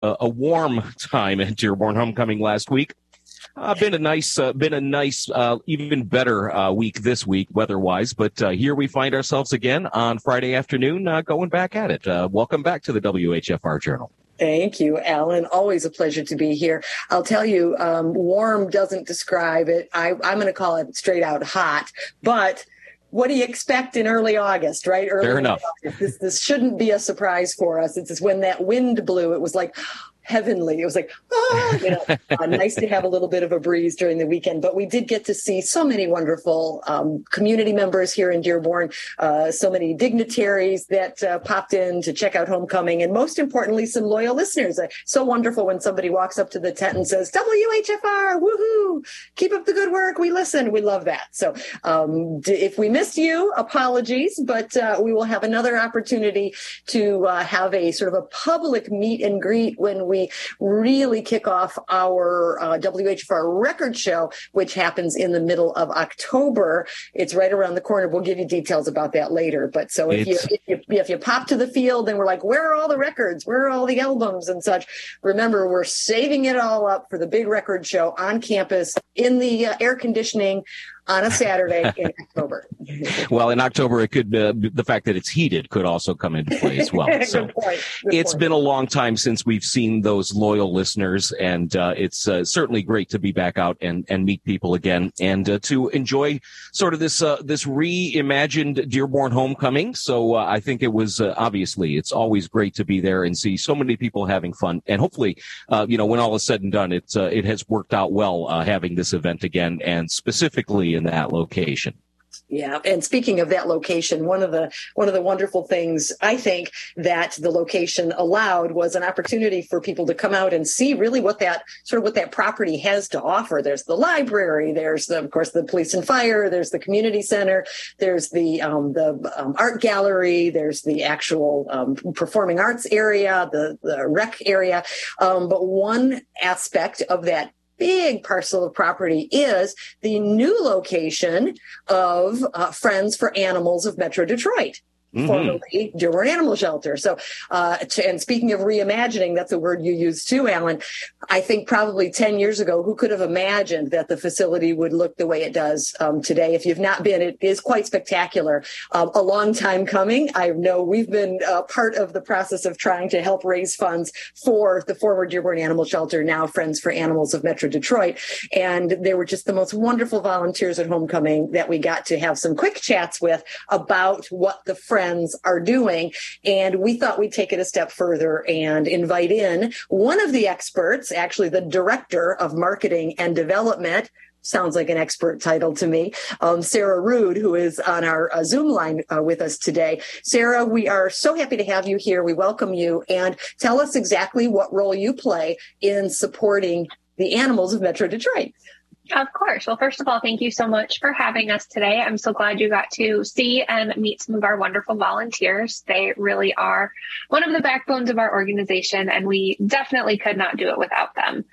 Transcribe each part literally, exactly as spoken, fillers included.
a, a warm time at Dearborn Homecoming last week. Uh, been a nice, uh, been a nice, uh, even better uh, week this week weather-wise. But uh, here we find ourselves again on Friday afternoon, uh, going back at it. Uh, welcome back to the W H F R Journal. Thank you, Alan. Always a pleasure to be here. I'll tell you, um, warm doesn't describe it. I, I'm going to call it straight out hot, but what do you expect in early August, right? Early Fair enough. August. This, this shouldn't be a surprise for us. It's just when that wind blew, it was like heavenly. It was like, ah, you know, uh, nice to have a little bit of a breeze during the weekend. But we did get to see so many wonderful um, community members here in Dearborn, uh, so many dignitaries that uh, popped in to check out homecoming, and most importantly, some loyal listeners. Uh, so wonderful when somebody walks up to the tent and says, W H F R, woohoo, keep up the good work. We listen. We love that. So um, d- if we missed you, apologies, but uh, we will have another opportunity to uh, have a sort of a public meet and greet when we really kick off our uh, W H F R record show, which happens in the middle of October. It's right around the corner. We'll give you details about that later. But so if you, if you if you pop to the field and we're like, where are all the records? Where are all the albums and such? Remember, we're saving it all up for the big record show on campus in the uh, air conditioning on a Saturday in October. Well, in October, it could uh, the fact that it's heated could also come into play as well. So Good point. Good it's point. been a long time since we've seen those loyal listeners, and uh, it's uh, certainly great to be back out and, and meet people again, and uh, to enjoy sort of this uh, this reimagined Dearborn homecoming. So uh, I think it was uh, obviously it's always great to be there and see so many people having fun, and hopefully, uh, you know, when all is said and done, it's uh, it has worked out well uh, having this event again, and specifically in that location. Yeah. And speaking of that location, one of the one of the wonderful things I think that the location allowed was an opportunity for people to come out and see really what that sort of what that property has to offer. There's the library, there's the, of course the police and fire, there's the community center, there's the um, the um, art gallery, there's the actual um, performing arts area, the the rec area. Um, but one aspect of that big parcel of property is the new location of uh, Friends for Animals of Metro Detroit. Mm-hmm. Formerly Dearborn Animal Shelter. So, uh, to, and speaking of reimagining, that's a word you used too, Alan. I think probably ten years ago, who could have imagined that the facility would look the way it does um, today? If you've not been, it is quite spectacular. Um, a long time coming. I know we've been uh, part of the process of trying to help raise funds for the former Dearborn Animal Shelter, now Friends for Animals of Metro Detroit. And there were just the most wonderful volunteers at homecoming that we got to have some quick chats with about what the Friends are doing. And we thought we'd take it a step further and invite in one of the experts, actually the director of marketing and development. Sounds like an expert title to me. Um, Sarah Rude, who is on our uh, Zoom line uh, with us today. Sarah, we are so happy to have you here. We welcome you, and tell us exactly what role you play in supporting the animals of Metro Detroit. Of course. Well, first of all, thank you so much for having us today. I'm so glad you got to see and meet some of our wonderful volunteers. They really are one of the backbones of our organization, and we definitely could not do it without them.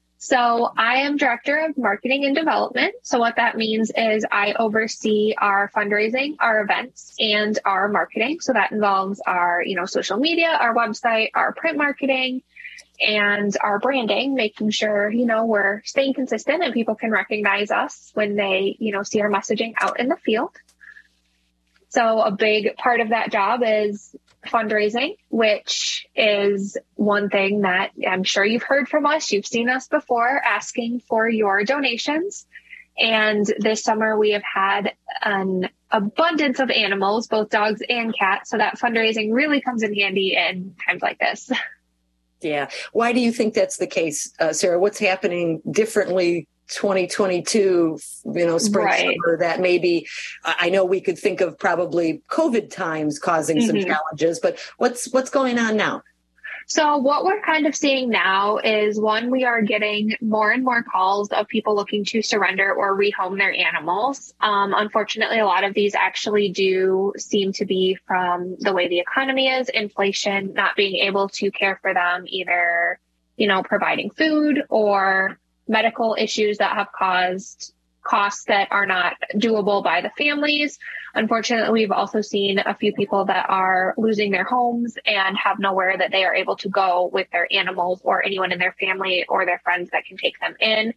So I am Director of Marketing and Development. So what that means is I oversee our fundraising, our events, and our marketing. So that involves our, you know, social media, our website, our print marketing, and our branding, making sure, you know, we're staying consistent and people can recognize us when they, you know, see our messaging out in the field. So a big part of that job is fundraising, which is one thing that I'm sure you've heard from us. You've seen us before asking for your donations. And this summer we have had an abundance of animals, both dogs and cats. So that fundraising really comes in handy in times like this. Yeah. Why do you think that's the case, uh, Sarah? What's happening differently twenty twenty-two, you know, spring, right. summer, that maybe, I know we could think of probably COVID times causing mm-hmm. some challenges, but what's what's going on now? So what we're kind of seeing now is, one, we are getting more and more calls of people looking to surrender or rehome their animals. Um, unfortunately, a lot of these actually do seem to be from the way the economy is, inflation, not being able to care for them, either, you know, providing food or medical issues that have caused costs that are not doable by the families. Unfortunately, we've also seen a few people that are losing their homes and have nowhere that they are able to go with their animals or anyone in their family or their friends that can take them in.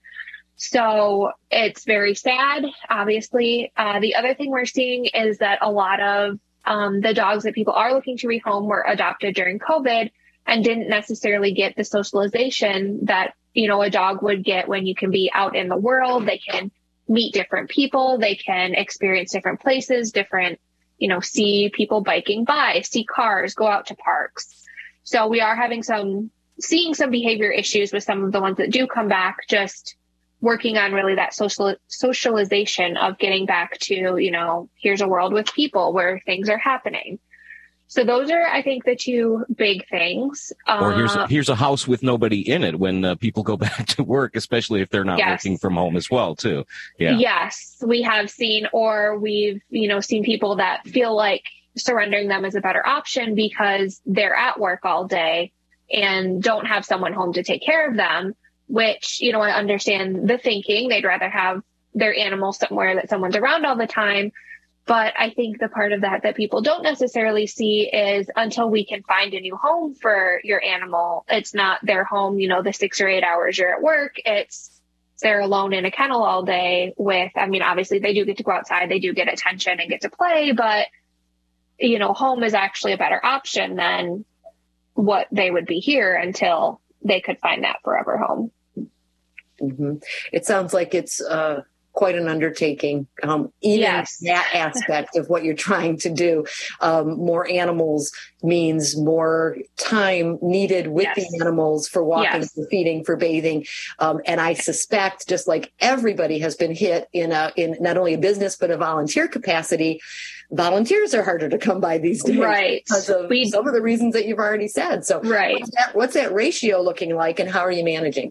So it's very sad, obviously. Uh, the other thing we're seeing is that a lot of um, the dogs that people are looking to rehome were adopted during COVID and didn't necessarily get the socialization that, you know, a dog would get when you can be out in the world. They can meet different people. They can experience different places, different, you know, see people biking by, see cars, go out to parks. So we are having some, seeing some behavior issues with some of the ones that do come back, just working on really that social socialization of getting back to, you know, here's a world with people where things are happening. So those are, I think, the two big things. Or here's a, uh, here's a house with nobody in it when uh, people go back to work, especially if they're not yes. working from home as well, too. Yeah. Yes, we have seen, or we've, you know, seen people that feel like surrendering them is a better option because they're at work all day and don't have someone home to take care of them, which, you know, I understand the thinking. They'd rather have their animal somewhere that someone's around all the time. But I think the part of that that people don't necessarily see is until we can find a new home for your animal, it's not their home, you know, the six or eight hours you're at work. It's they're alone in a kennel all day with, I mean, obviously they do get to go outside. They do get attention and get to play. But, you know, home is actually a better option than what they would be here until they could find that forever home. Mm-hmm. It sounds like it's uh quite an undertaking, um, even yes. that aspect of what you're trying to do. Um, more animals means more time needed with yes. the animals for walking, yes. for feeding, for bathing. Um, and I suspect, just like everybody has been hit in a in not only a business but a volunteer capacity, volunteers are harder to come by these days, right? Because of we, some of the reasons that you've already said. So, right. what's that, what's that ratio looking like, and how are you managing?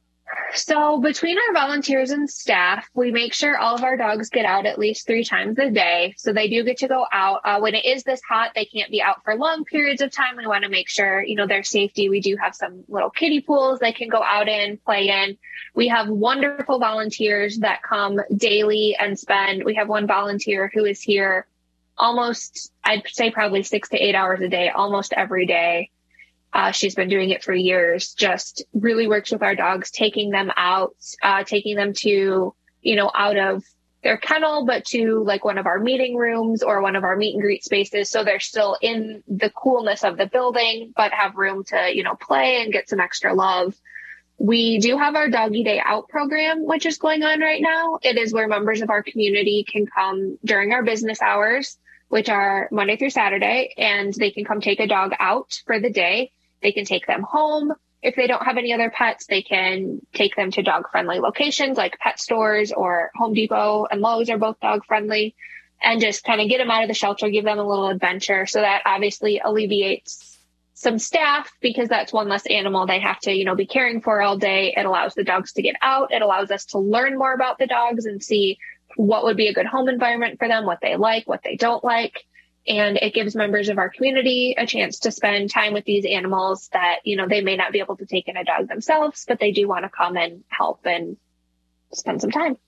So between our volunteers and staff, we make sure all of our dogs get out at least three times a day. So they do get to go out. Uh, when it is this hot, they can't be out for long periods of time. We want to make sure, you know, their safety. We do have some little kiddie pools they can go out in, play in. We have wonderful volunteers that come daily and spend. We have one volunteer who is here almost, I'd say probably six to eight hours a day, almost every day. Uh, she's been doing it for years, just really works with our dogs, taking them out, uh, taking them to, you know, out of their kennel, but to like one of our meeting rooms or one of our meet and greet spaces. So they're still in the coolness of the building, but have room to, you know, play and get some extra love. We do have our Doggy Day Out program, which is going on right now. It is where members of our community can come during our business hours, which are Monday through Saturday, and they can come take a dog out for the day. They can take them home. If they don't have any other pets, they can take them to dog-friendly locations like pet stores, or Home Depot and Lowe's are both dog-friendly, and just kind of get them out of the shelter, give them a little adventure. So that obviously alleviates some staff, because that's one less animal they have to, you know, be caring for all day. It allows the dogs to get out. It allows us to learn more about the dogs and see what would be a good home environment for them, what they like, what they don't like. And it gives members of our community a chance to spend time with these animals that, you know, they may not be able to take in a dog themselves, but they do want to come and help and spend some time.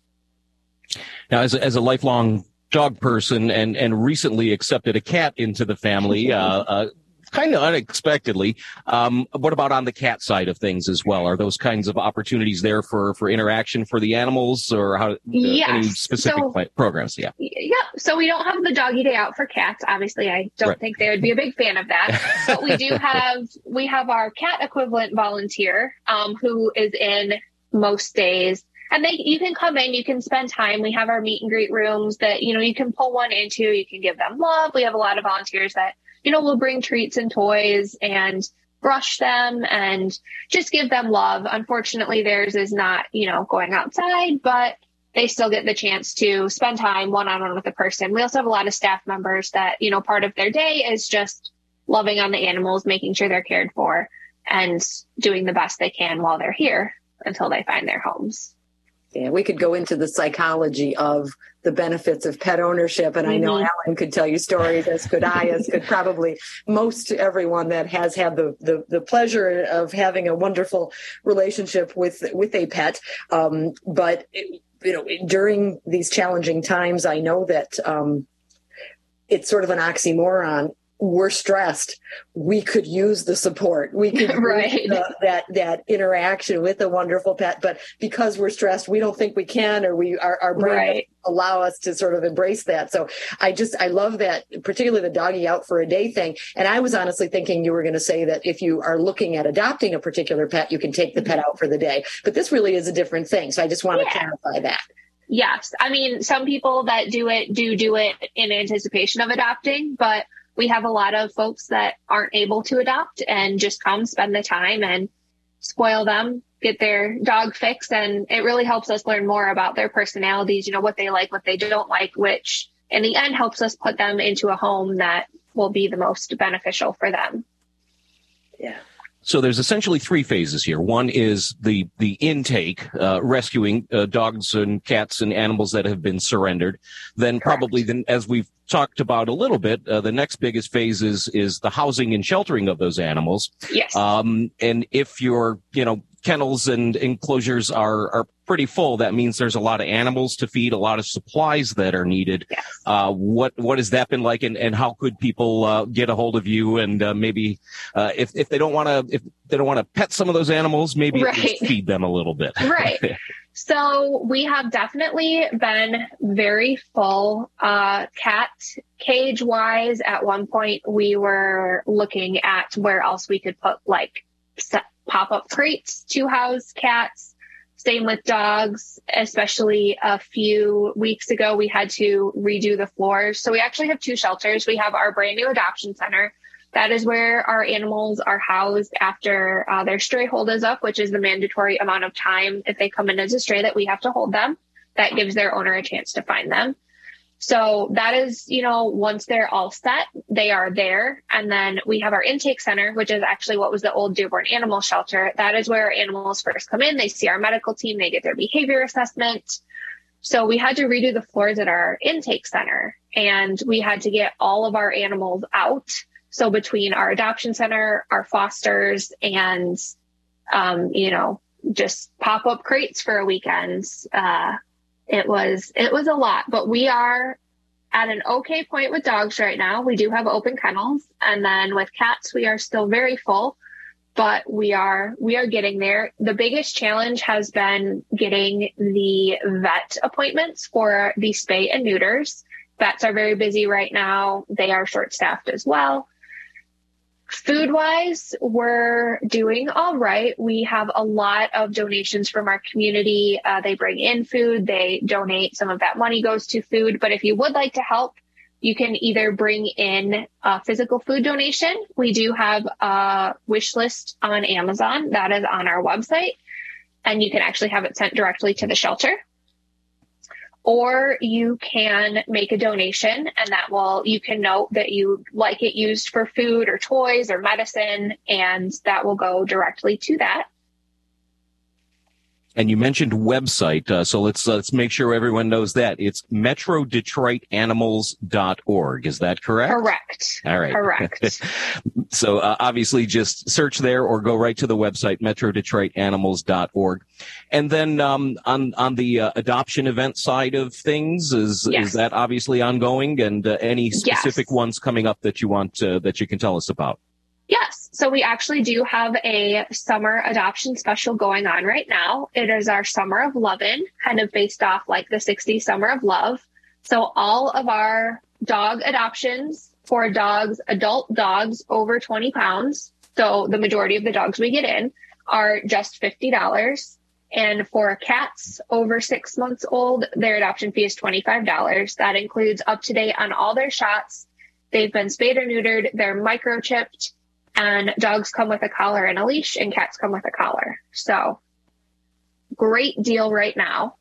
Now, as a, as a lifelong dog person and, and recently accepted a cat into the family, uh, uh, kind of unexpectedly. Um, what about on the cat side of things as well? Are those kinds of opportunities there for, for interaction for the animals, or how, uh, yes. any specific so, pl- programs? Yeah. Yeah. So we don't have the Doggy Day Out for cats. Obviously, I don't right. think they would be a big fan of that, but we do have, we have our cat equivalent volunteer, um, who is in most days. And they, you can come in, you can spend time. We have our meet and greet rooms that, you know, you can pull one into, you can give them love. We have a lot of volunteers that, you know, will bring treats and toys and brush them and just give them love. Unfortunately, theirs is not, you know, going outside, but they still get the chance to spend time one-on-one with the person. We also have a lot of staff members that, you know, part of their day is just loving on the animals, making sure they're cared for, and doing the best they can while they're here until they find their homes. Yeah, we could go into the psychology of the benefits of pet ownership. And mm-hmm. I know Ellen could tell you stories, as could I, as could probably most everyone that has had the, the, the pleasure of having a wonderful relationship with, with a pet. Um, but you know, during these challenging times, I know that um, it's sort of an oxymoron. We're stressed. We could use the support. We could right. use the, that that interaction with a wonderful pet. But because we're stressed, we don't think we can, or we our, our brain right. doesn't allow us to sort of embrace that. So I just I love that, particularly the doggy out for a day thing. And I was honestly thinking you were going to say that if you are looking at adopting a particular pet, you can take the pet out for the day. But this really is a different thing. So I just want yeah. to clarify that. Yes, I mean, some people that do it do do it in anticipation of adopting, but we have a lot of folks that aren't able to adopt and just come spend the time and spoil them, get their dog fix. And it really helps us learn more about their personalities, you know, what they like, what they don't like, which in the end helps us put them into a home that will be the most beneficial for them. Yeah. So there's essentially three phases here. One is the the intake, uh, rescuing uh, dogs and cats and animals that have been surrendered. Then Correct. probably, then, as we've talked about a little bit, uh, the next biggest phase is, is the housing and sheltering of those animals. Yes. Um, and if your, you know, kennels and enclosures are, are pretty full, that means there's a lot of animals to feed, a lot of supplies that are needed. Yes. Uh, what, what has that been like, and, and how could people, uh, get a hold of you? And, uh, maybe, uh, if, if they don't want to, if they don't want to pet some of those animals, maybe right. at least feed them a little bit. Right. So we have definitely been very full, uh, cat cage wise. At one point we were looking at where else we could put like set, pop-up crates to house cats. Same with dogs, especially a few weeks ago, we had to redo the floors. So we actually have two shelters. We have our brand new adoption center. That is where our animals are housed after uh, their stray hold is up, which is the mandatory amount of time if they come in as a stray that we have to hold them. That gives their owner a chance to find them. So that is, you know, once they're all set, they are there. And then we have our intake center, which is actually what was the old Dearborn Animal Shelter. That is where our animals first come in. They see our medical team. They get their behavior assessment. So we had to redo the floors at our intake center, and we had to get all of our animals out. So between our adoption center, our fosters, and, um, you know, just pop up crates for a weekend, uh, It was, it was a lot, but we are at an okay point with dogs right now. We do have open kennels. And then with cats, we are still very full, but we are, we are getting there. The biggest challenge has been getting the vet appointments for the spay and neuters. Vets are very busy right now. They are short staffed as well. Food wise, we're doing all right. We have a lot of donations from our community. Uh, they bring in food. They donate. Some of that money goes to food. But if you would like to help, you can either bring in a physical food donation. We do have a wish list on Amazon that is on our website, and you can actually have it sent directly to the shelter. Or you can make a donation, and that will, you can note that you like it used for food or toys or medicine, and that will go directly to that. And you mentioned website, uh, so let's uh, let's make sure everyone knows that. It's metro detroit animals dot org. Is that correct? Correct. All right. Correct. So uh, obviously just search there or go right to the website, metro detroit animals dot org. And then um, on on the uh, adoption event side of things, is yes. is that obviously ongoing? And uh, any specific yes. ones coming up that you want uh, that you can tell us about? Yes. So we actually do have a summer adoption special going on right now. It is our Summer of Lovin', kind of based off like the sixties Summer of Love. So all of our dog adoptions for dogs, adult dogs over twenty pounds. So the majority of the dogs we get in are just fifty dollars. And for cats over six months old, their adoption fee is twenty-five dollars. That includes up to date on all their shots. They've been spayed or neutered. They're microchipped. And dogs come with a collar and a leash, and cats come with a collar. So great deal right now.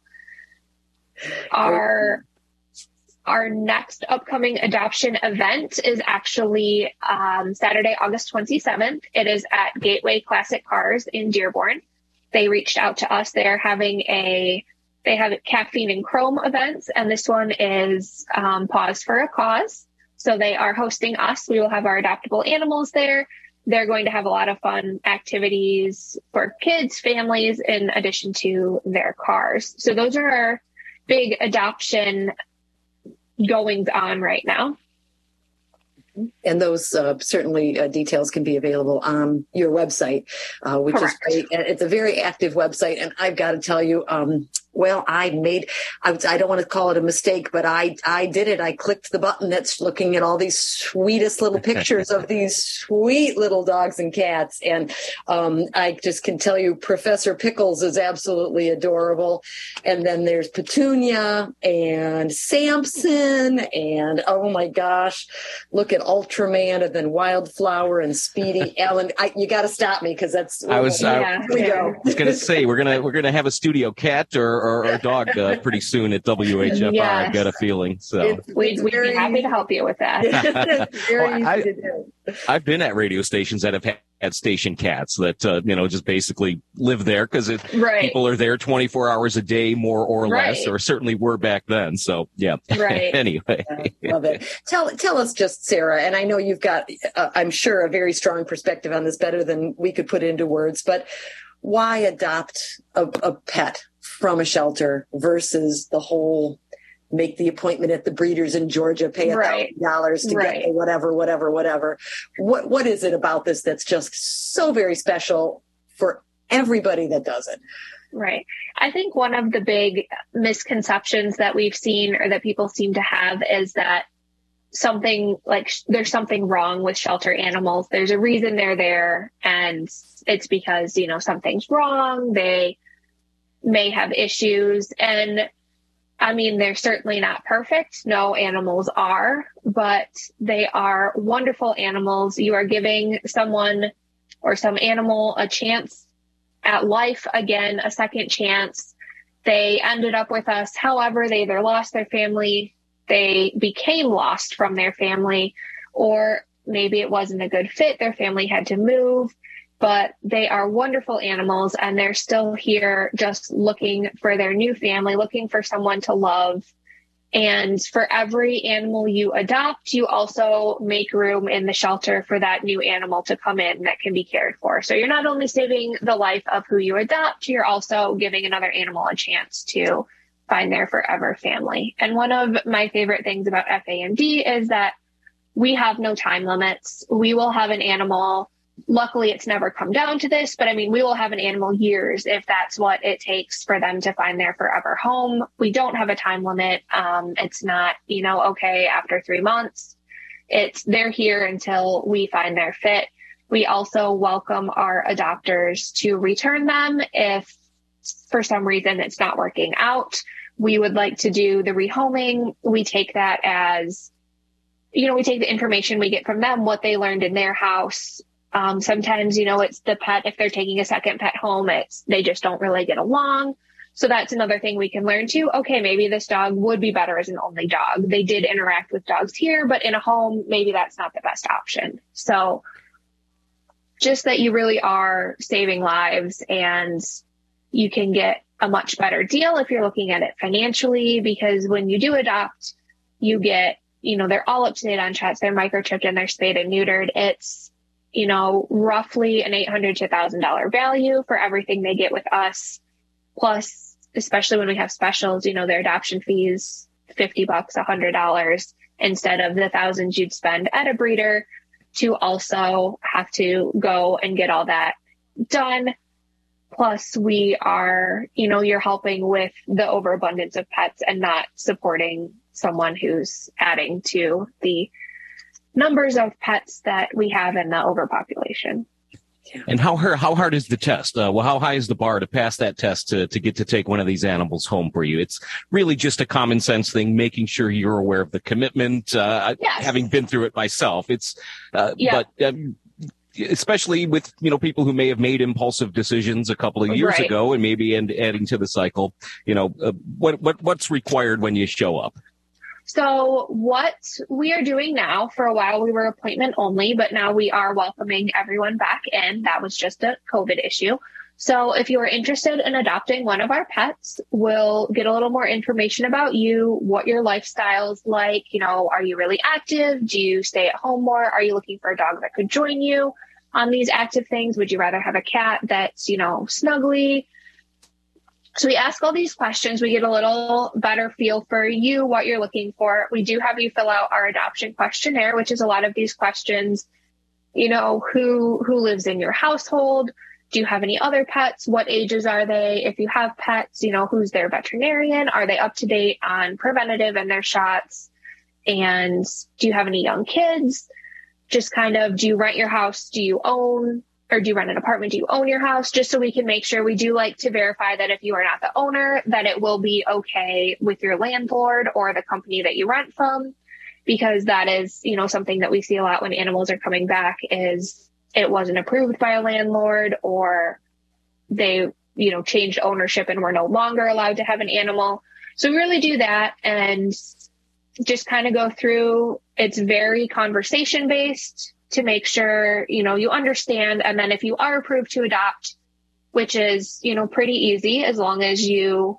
Our, our next upcoming adoption event is actually um, Saturday, August twenty-seventh. It is at Gateway Classic Cars in Dearborn. They reached out to us. They are having a, they have caffeine and chrome events, and this one is um, Pause for a Cause. So they are hosting us. We will have our adoptable animals there. They're going to have a lot of fun activities for kids, families, in addition to their cars. So those are our, big adoption goings on right now. And those uh, certainly uh, details can be available on your website, uh, which Correct. is great. It's a very active website. And I've got to tell you, um, well, I made, I, I don't want to call it a mistake, but I, I did it. I clicked the button that's looking at all these sweetest little pictures of these sweet little dogs and cats. And um, I just can tell you, Professor Pickles is absolutely adorable. And then there's Petunia and Samson. And oh my gosh, look at Ultraman and then Wildflower and Speedy. Alan, I, you got to stop me because that's, I was, yeah. I, here we go. I was going to say, we're going to, we're going to have a studio cat or, or, or dog uh, pretty soon at W H F R. Yes. I've got a feeling. So It's, We'd, it's we'd very be happy to help you with that. it's very Well, easy I- to do. I've been at radio stations that have had had station cats that, uh, you know, just basically live there because Right. people are there twenty-four hours a day, more or less, Right. or certainly were back then. So, yeah. Right. Anyway. Yeah, love it. Tell tell us just, Sarah, and I know you've got, uh, I'm sure, a very strong perspective on this, better than we could put into words, but why adopt a, a pet from a shelter versus the whole make the appointment at the breeders in Georgia, pay a Right. thousand dollars to Right. get a whatever, whatever, whatever. What what is it about this that's just so very special for everybody that does it? Right. I think one of the big misconceptions that we've seen or that people seem to have is that something like sh- there's something wrong with shelter animals. There's a reason they're there, and it's because, you know, something's wrong. They may have issues. And I mean, they're certainly not perfect. No animals are, but they are wonderful animals. You are giving someone or some animal a chance at life again, a second chance. They ended up with us. However, they either lost their family, they became lost from their family, or maybe it wasn't a good fit. Their family had to move, but they are wonderful animals and they're still here just looking for their new family, looking for someone to love. And for every animal you adopt, you also make room in the shelter for that new animal to come in that can be cared for. So you're not only saving the life of who you adopt, you're also giving another animal a chance to find their forever family. And one of my favorite things about F A M D is that we have no time limits. We will have an animal. Luckily, it's never come down to this, but I mean, we will have an animal years if that's what it takes for them to find their forever home. We don't have a time limit. Um, it's not, you know, okay, after three months, it's they're here until we find their fit. We also welcome our adopters to return them if for some reason it's not working out. We would like to do the rehoming. We take that as, you know, we take the information we get from them, what they learned in their house. Um, sometimes, you know, it's the pet, if they're taking a second pet home, it's, they just don't really get along. So that's another thing we can learn too. Okay, maybe this dog would be better as an only dog. They did interact with dogs here, but in a home, maybe that's not the best option. So just that you really are saving lives, and you can get a much better deal if you're looking at it financially, because when you do adopt, you get, you know, they're all up to date on shots, they're microchipped and they're spayed and neutered. It's, you know, roughly an eight hundred to one thousand dollars value for everything they get with us. Plus, especially when we have specials, you know, their adoption fees, fifty bucks, one hundred dollars instead of the thousands you'd spend at a breeder to also have to go and get all that done. Plus, we are, you know, you're helping with the overabundance of pets and not supporting someone who's adding to the numbers of pets that we have in the overpopulation. And how hard, how hard is the test? Uh, well, how high is the bar to pass that test to, to get to take one of these animals home for you? It's really just a common sense thing, making sure you're aware of the commitment, uh, Yes. having been through it myself. It's, uh, Yeah. but, um, especially with, you know, people who may have made impulsive decisions a couple of years Right. ago and maybe end, adding to the cycle, you know, uh, what, what, what's required when you show up? So what we are doing now, for a while we were appointment only, but now we are welcoming everyone back in. That was just a COVID issue. So if you are interested in adopting one of our pets, we'll get a little more information about you, what your lifestyle's like. You know, are you really active? Do you stay at home more? Are you looking for a dog that could join you on these active things? Would you rather have a cat that's, you know, snuggly? So we ask all these questions. We get a little better feel for you, what you're looking for. We do have you fill out our adoption questionnaire, which is a lot of these questions. You know, who who lives in your household? Do you have any other pets? What ages are they? If you have pets, you know, who's their veterinarian? Are they up to date on preventative and their shots? And do you have any young kids? Just kind of, do you rent your house? Do you own, or do you rent an apartment? Do you own your house? Just so we can make sure. We do like to verify that if you are not the owner, that it will be okay with your landlord or the company that you rent from, because that is, you know, something that we see a lot when animals are coming back is it wasn't approved by a landlord, or they, you know, changed ownership and were no longer allowed to have an animal. So we really do that and just kind of go through. It's very conversation based to make sure, you know, you understand. And then if you are approved to adopt, which is, you know, pretty easy, as long as you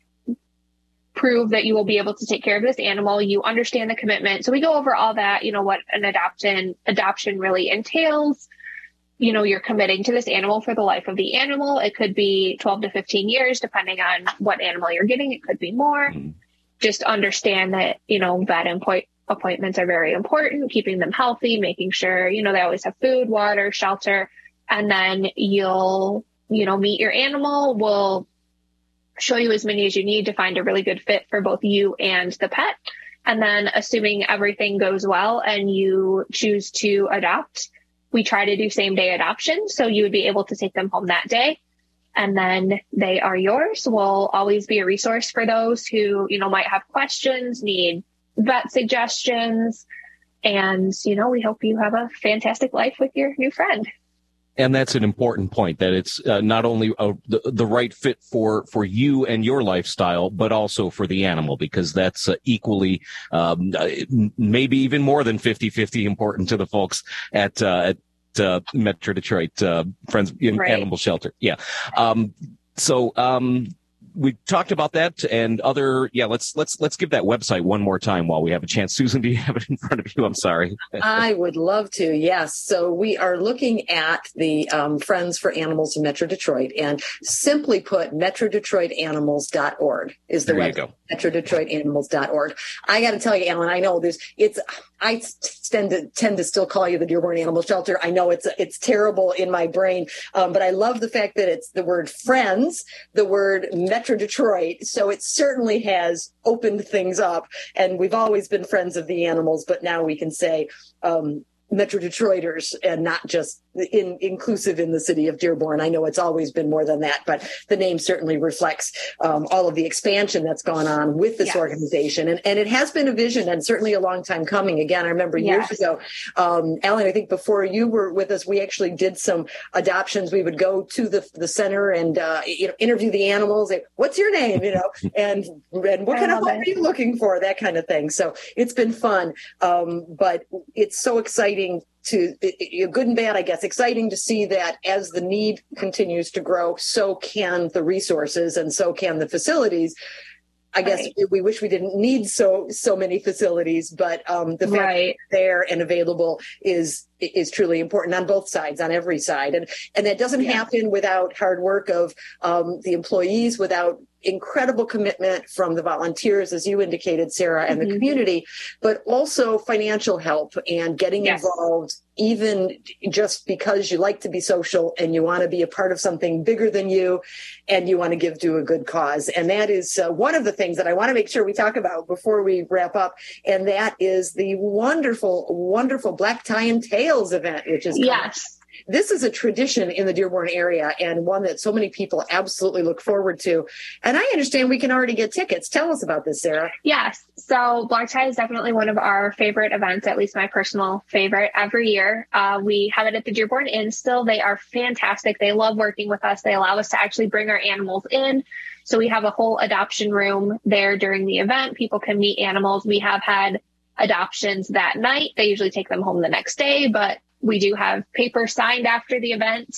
prove that you will be able to take care of this animal, you understand the commitment. So we go over all that, you know, what an adoption adoption really entails. You know, you're committing to this animal for the life of the animal. It could be twelve to fifteen years, depending on what animal you're getting. It could be more. Mm-hmm. Just understand that, you know, vet appoint- appointments are very important, keeping them healthy, making sure, you know, they always have food, water, shelter. And then you'll, you know, meet your animal. We'll show you as many as you need to find a really good fit for both you and the pet. And then assuming everything goes well and you choose to adopt, we try to do same day adoption. So you would be able to take them home that day and then they are yours. We'll always be a resource for those who, you know, might have questions, need vet suggestions. And, you know, we hope you have a fantastic life with your new friend. And that's an important point, that it's uh, not only a, the, the right fit for, for you and your lifestyle, but also for the animal, because that's uh, equally, um, maybe even more than fifty-fifty important to the folks at, uh, at uh, Metro Detroit uh, Friends in right. Animal Shelter. Yeah. Um, so um, we talked about that and other. Yeah, let's let's let's give that website one more time while we have a chance. Susan, do you have it in front of you? I'm sorry. I would love to. Yes. So we are looking at the um, Friends for Animals in Metro Detroit, and simply put, metro detroit animals dot org is the there website. You go. metro detroit animals dot org. I got to tell you, Alan, I know there's it's. I tend to tend to still call you the Dearborn Animal Shelter. I know it's it's terrible in my brain, um, but I love the fact that it's the word friends, the word Metro Detroit. So it certainly has opened things up, and we've always been friends of the animals, but now we can say um, Metro Detroiters and not just in, inclusive in the city of Dearborn. I know it's always been more than that, but the name certainly reflects um, all of the expansion that's gone on with this yes. organization. And, and it has been a vision and certainly a long time coming. Again, I remember yes. years ago, um, Alan, I think before you were with us, we actually did some adoptions. We would go to the the center and uh, you know, interview the animals. Like, what's your name? You know, and and what kind of home are you looking for? That kind of thing. So it's been fun, um, but it's so exciting. To good and bad, I guess, exciting to see that as the need continues to grow, so can the resources and so can the facilities. I guess right. we wish we didn't need so so many facilities, but um, the fact right. that they're there and available is is truly important on both sides, on every side, and and that doesn't yeah. happen without hard work of um, the employees, without incredible commitment from the volunteers, as you indicated, Sarah, and mm-hmm. the community, but also financial help and getting yes. involved, even just because you like to be social and you want to be a part of something bigger than you and you want to give to a good cause. And that is uh, one of the things that I want to make sure we talk about before we wrap up. And that is the wonderful, wonderful Black Tie and Tails event, which is yes. This is a tradition in the Dearborn area and one that so many people absolutely look forward to. And I understand we can already get tickets. Tell us about this, Sarah. Yes. So Black Tie is definitely one of our favorite events, at least my personal favorite every year. Uh, we have it at the Dearborn Inn still. They are fantastic. They love working with us. They allow us to actually bring our animals in. So we have a whole adoption room there during the event. People can meet animals. We have had adoptions that night. They usually take them home the next day, but we do have paper signed after the event.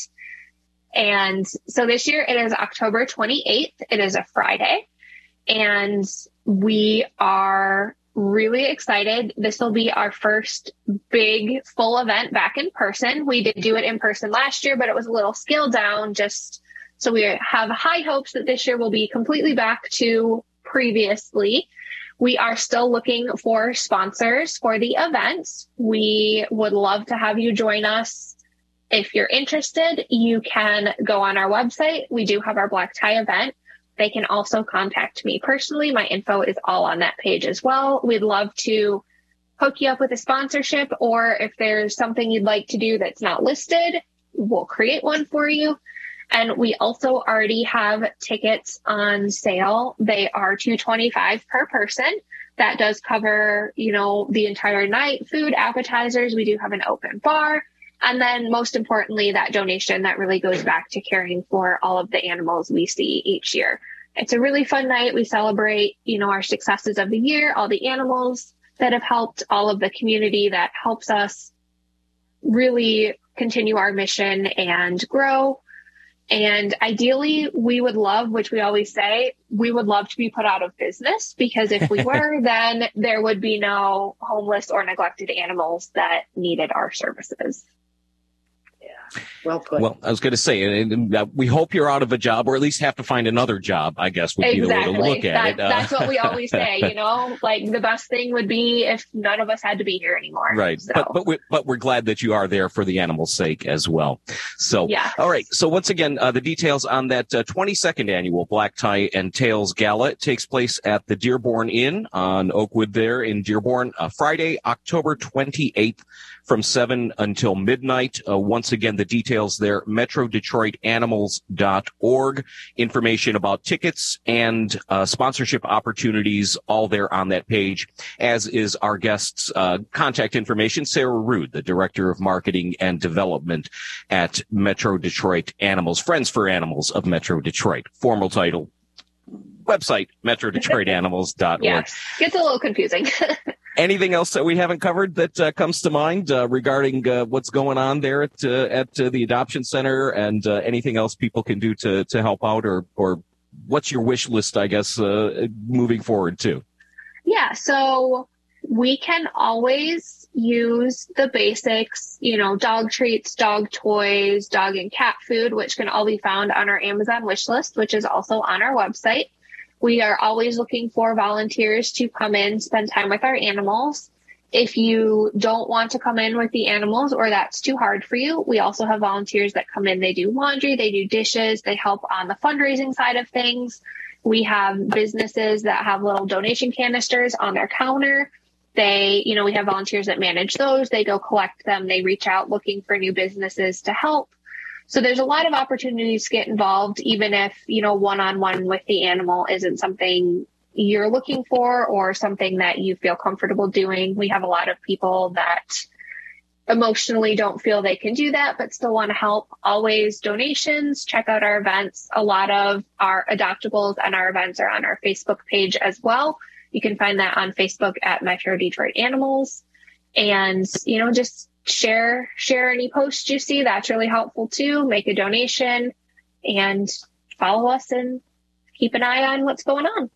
And so this year it is October twenty-eighth. It is a Friday. And we are really excited. This will be our first big full event back in person. We did do it in person last year, but it was a little scaled down just So we have high hopes that this year will be completely back to previously. We are still looking for sponsors for the events. We would love to have you join us. If you're interested, you can go on our website. We do have our black tie event. They can also contact me personally. My info is all on that page as well. We'd love to hook you up with a sponsorship, or if there's something you'd like to do that's not listed, we'll create one for you. And we also already have tickets on sale. They are two hundred twenty-five dollars per person. That does cover, you know, the entire night, food, appetizers. We do have an open bar. And then most importantly, that donation that really goes back to caring for all of the animals we see each year. It's a really fun night. We celebrate, you know, our successes of the year, all the animals that have helped, all of the community that helps us really continue our mission and grow. And ideally, we would love, which we always say, we would love to be put out of business, because if we were, then there would be no homeless or neglected animals that needed our services. Yeah, well put. Well, I was going to say, uh, we hope you're out of a job, or at least have to find another job, I guess, would exactly. be the way to look at that, it. Uh, that's what we always say, you know, like the best thing would be if none of us had to be here anymore. Right. So. But, but, we, but we're glad that you are there for the animals' sake as well. So, yeah. All right. So once again, uh, the details on that uh, twenty-second annual Black Tie and Tails Gala takes place at the Dearborn Inn on Oakwood there in Dearborn, uh, Friday, October twenty-eighth. From seven until midnight. Uh, once again, the details there, metro detroit animals dot org. Information about tickets and uh, sponsorship opportunities, all there on that page, as is our guest's uh, contact information. Sarah Rude, the Director of Marketing and Development at Metro Detroit Animals, Friends for Animals of Metro Detroit. Formal title, website, metro detroit animals dot org. Yes, gets a little confusing. Anything else that we haven't covered that uh, comes to mind uh, regarding uh, what's going on there at uh, at uh, the Adoption Center, and uh, anything else people can do to to help out, or or what's your wish list, I guess, uh, moving forward too? Yeah, so we can always use the basics, you know, dog treats, dog toys, dog and cat food, which can all be found on our Amazon wish list, which is also on our website. We are always looking for volunteers to come in, spend time with our animals. If you don't want to come in with the animals, or that's too hard for you, we also have volunteers that come in. They do laundry, they do dishes, they help on the fundraising side of things. We have businesses that have little donation canisters on their counter. They, you know, we have volunteers that manage those. They go collect them. They reach out looking for new businesses to help. So there's a lot of opportunities to get involved, even if, you know, one-on-one with the animal isn't something you're looking for or something that you feel comfortable doing. We have a lot of people that emotionally don't feel they can do that, but still want to help. Always donations. Check out our events. A lot of our adoptables and our events are on our Facebook page as well. You can find that on Facebook at Metro Detroit Animals. And, you know, just share, share any posts you see. That's really helpful too. Make a donation and follow us and keep an eye on what's going on.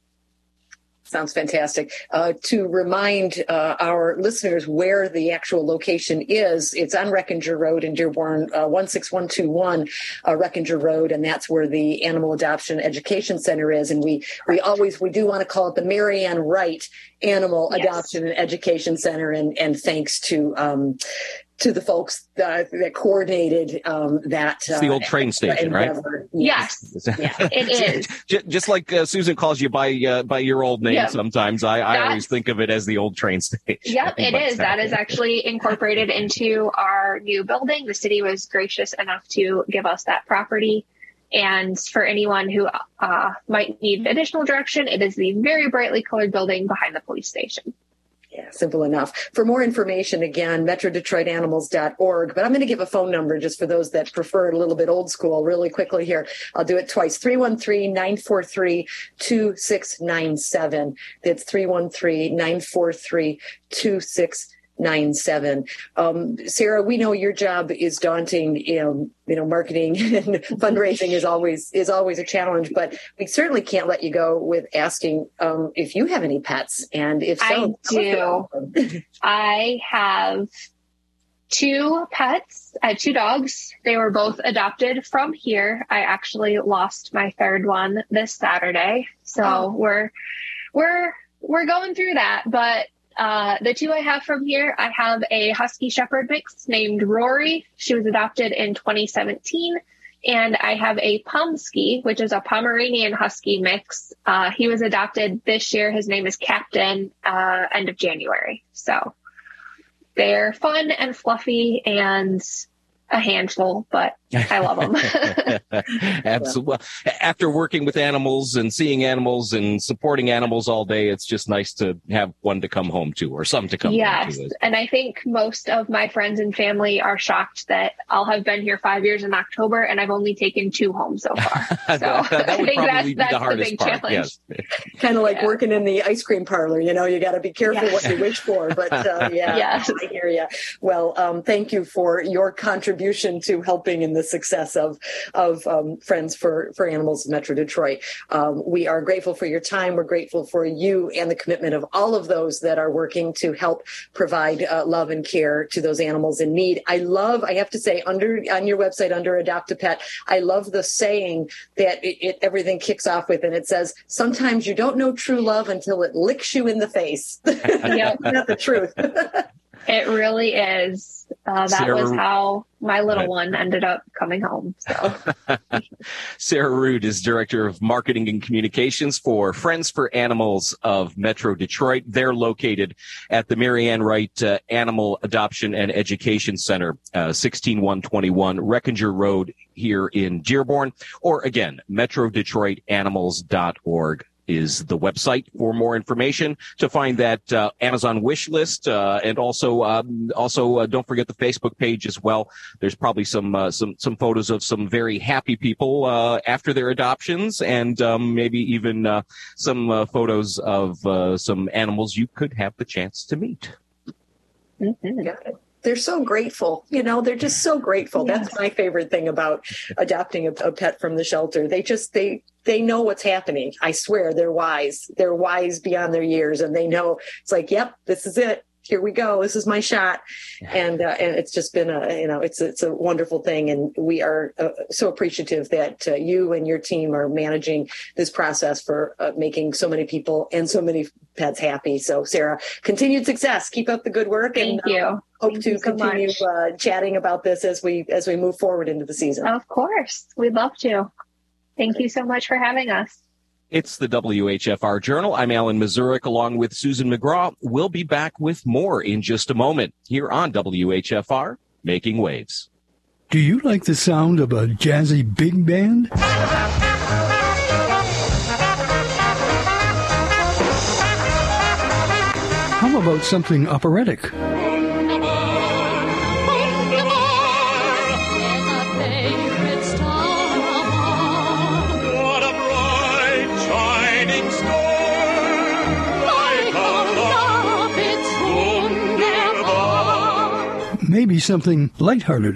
Sounds fantastic. Uh, to remind uh, our listeners where the actual location is, it's on Reckinger Road in Dearborn, uh, one six one two one uh, Reckinger Road, and that's where the Animal Adoption Education Center is. And we we always we do want to call it the Marianne Wright Animal yes. Adoption and Education Center, and and thanks to um, to the folks that, that coordinated um, that. It's the old train uh, station, right? Yes, yeah, it is. Just, just like uh, Susan calls you by uh, by your old name yep. sometimes, I, I always think of it as the old train station. Yep, it is. That is actually incorporated into our new building. The city was gracious enough to give us that property. And for anyone who uh, might need additional direction, it is the very brightly colored building behind the police station. Yeah, simple enough. For more information, again, metro detroit animals dot org. But I'm going to give a phone number just for those that prefer a little bit old school really quickly here. I'll do it twice. three one three, nine four three, two six nine seven. That's three one three, nine four three, two six nine seven. Um, Sarah, we know your job is daunting. You know, you know, marketing and fundraising is always is always a challenge. But we certainly can't let you go with asking um, if you have any pets, and if so, I do. I have two pets. I had two dogs. They were both adopted from here. I actually lost my third one this Saturday. So oh. we're, we're, we're going through that. But uh, the two I have from here, I have a Husky Shepherd mix named Rory. She was adopted in twenty seventeen. And I have a Pomsky, which is a Pomeranian Husky mix. Uh, he was adopted this year. His name is Captain, uh, end of January. So they're fun and fluffy and a handful, but I love them. Absolutely. After working with animals and seeing animals and supporting animals all day, it's just nice to have one to come home to or some to come yes. home to. Yes. And I think most of my friends and family are shocked that I'll have been here five years in October and I've only taken two home so far. So that, that I would think probably that's, be that's the hardest the big part. challenge. Yes. Kind of like yeah. working in the ice cream parlor, you know, you got to be careful yeah. what you wish for, but uh, yeah, yes. I hear you. Well, um, thank you for your contribution to helping in the success of of um, Friends for, for Animals of Metro Detroit. Um, we are grateful for your time. We're grateful for you and the commitment of all of those that are working to help provide uh, love and care to those animals in need. I love, I have to say, under on your website, under Adopt a Pet, I love the saying that it, it everything kicks off with, and it says, sometimes you don't know true love until it licks you in the face. Yeah, not the truth. It really is. Uh, that Sarah, was how my little right. one ended up coming home. So, Sarah Ruud is Director of Marketing and Communications for Friends for Animals of Metro Detroit. They're located at the Mary Ann Wright uh, Animal Adoption and Education Center, uh, sixteen one twenty-one Reckinger Road here in Dearborn. Or again, metro detroit animals dot org. Is the website for more information, to find that uh, Amazon wish list, uh, and also um, also uh, don't forget the Facebook page as well. There's probably some uh, some some photos of some very happy people uh, after their adoptions, and um, maybe even uh, some uh, photos of uh, some animals you could have the chance to meet. Mm-hmm. Got it. They're so grateful. You know, they're just so grateful. Yes. That's my favorite thing about adopting a, a pet from the shelter. They just, they, they know what's happening. I swear they're wise. They're wise beyond their years. And they know it's like, yep, this is it. Here we go. This is my shot. And, uh, and it's just been a, you know, it's, it's a wonderful thing. And we are uh, so appreciative that uh, you and your team are managing this process for uh, making so many people and so many pets happy. So Sarah, continued success. Keep up the good work. Thank and, you. Uh, hope Thank to you so continue uh, chatting about this as we, as we move forward into the season. Of course. We'd love to. Thank you so much for having us. It's the W H F R Journal. I'm Alan Mazurek along with Susan McGraw. We'll be back with more in just a moment here on W H F R, Making Waves. Do you like the sound of a jazzy big band? How about something operatic? Maybe something lighthearted.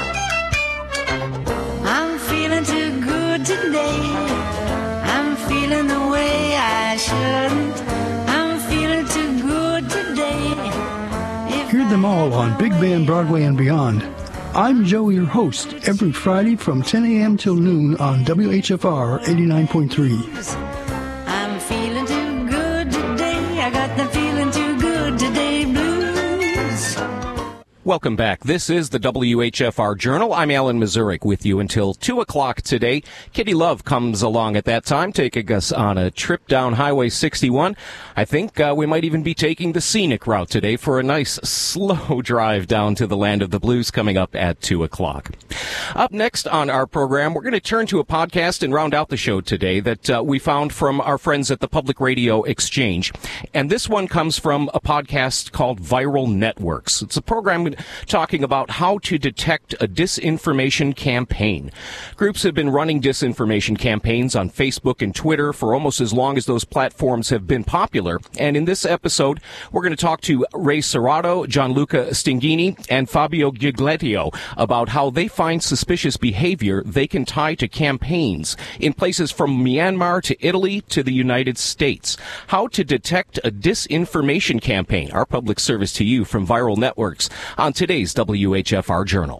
I'm feeling too good today. I'm feeling the way I shouldn't. I'm feeling too good today. If Hear them all on Big Band Broadway and beyond. I'm Joe, your host, every Friday from ten a.m. till noon on W H F R eighty-nine point three. I'm feeling too good today. I got the feeling too good today blues. Welcome back. This is the W H F R Journal. I'm Alan Mazurek with you until two o'clock today. Kitty Love comes along at that time, taking us on a trip down Highway sixty-one. I think uh, we might even be taking the scenic route today for a nice slow drive down to the land of the blues coming up at two o'clock. Up next on our program, we're going to turn to a podcast and round out the show today that uh, we found from our friends at the Public Radio Exchange. And this one comes from a podcast called Viral Networks. It's a program talking about how to detect a disinformation campaign. Groups have been running disinformation campaigns on Facebook and Twitter for almost as long as those platforms have been popular. And in this episode, we're going to talk to Ray Serrato, Gianluca Stingini, and Fabio Giglietti about how they find suspicious behavior they can tie to campaigns in places from Myanmar to Italy to the United States. How to detect a disinformation campaign. Our public service to you from Viral Networks on today's W H F R Journal.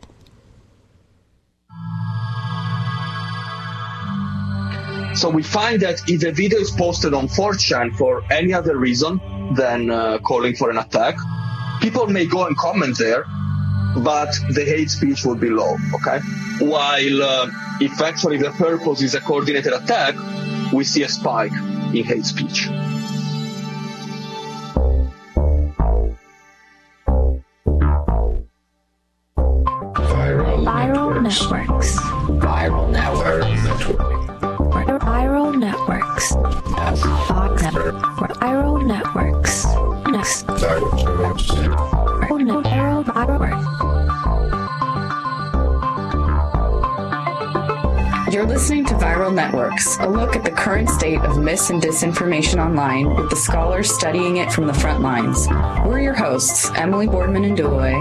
So we find that if a video is posted on four chan for any other reason than uh, calling for an attack, people may go and comment there, but the hate speech will be low, okay? While uh, if actually the purpose is a coordinated attack, we see a spike in hate speech. Viral, Viral networks. networks. Viral networks. Viral networks. Viral networks. Next. Viral networks. You're listening to Viral Networks, a look at the current state of mis and disinformation online with the scholars studying it from the front lines. We're your hosts, Emily Boardman and Douay.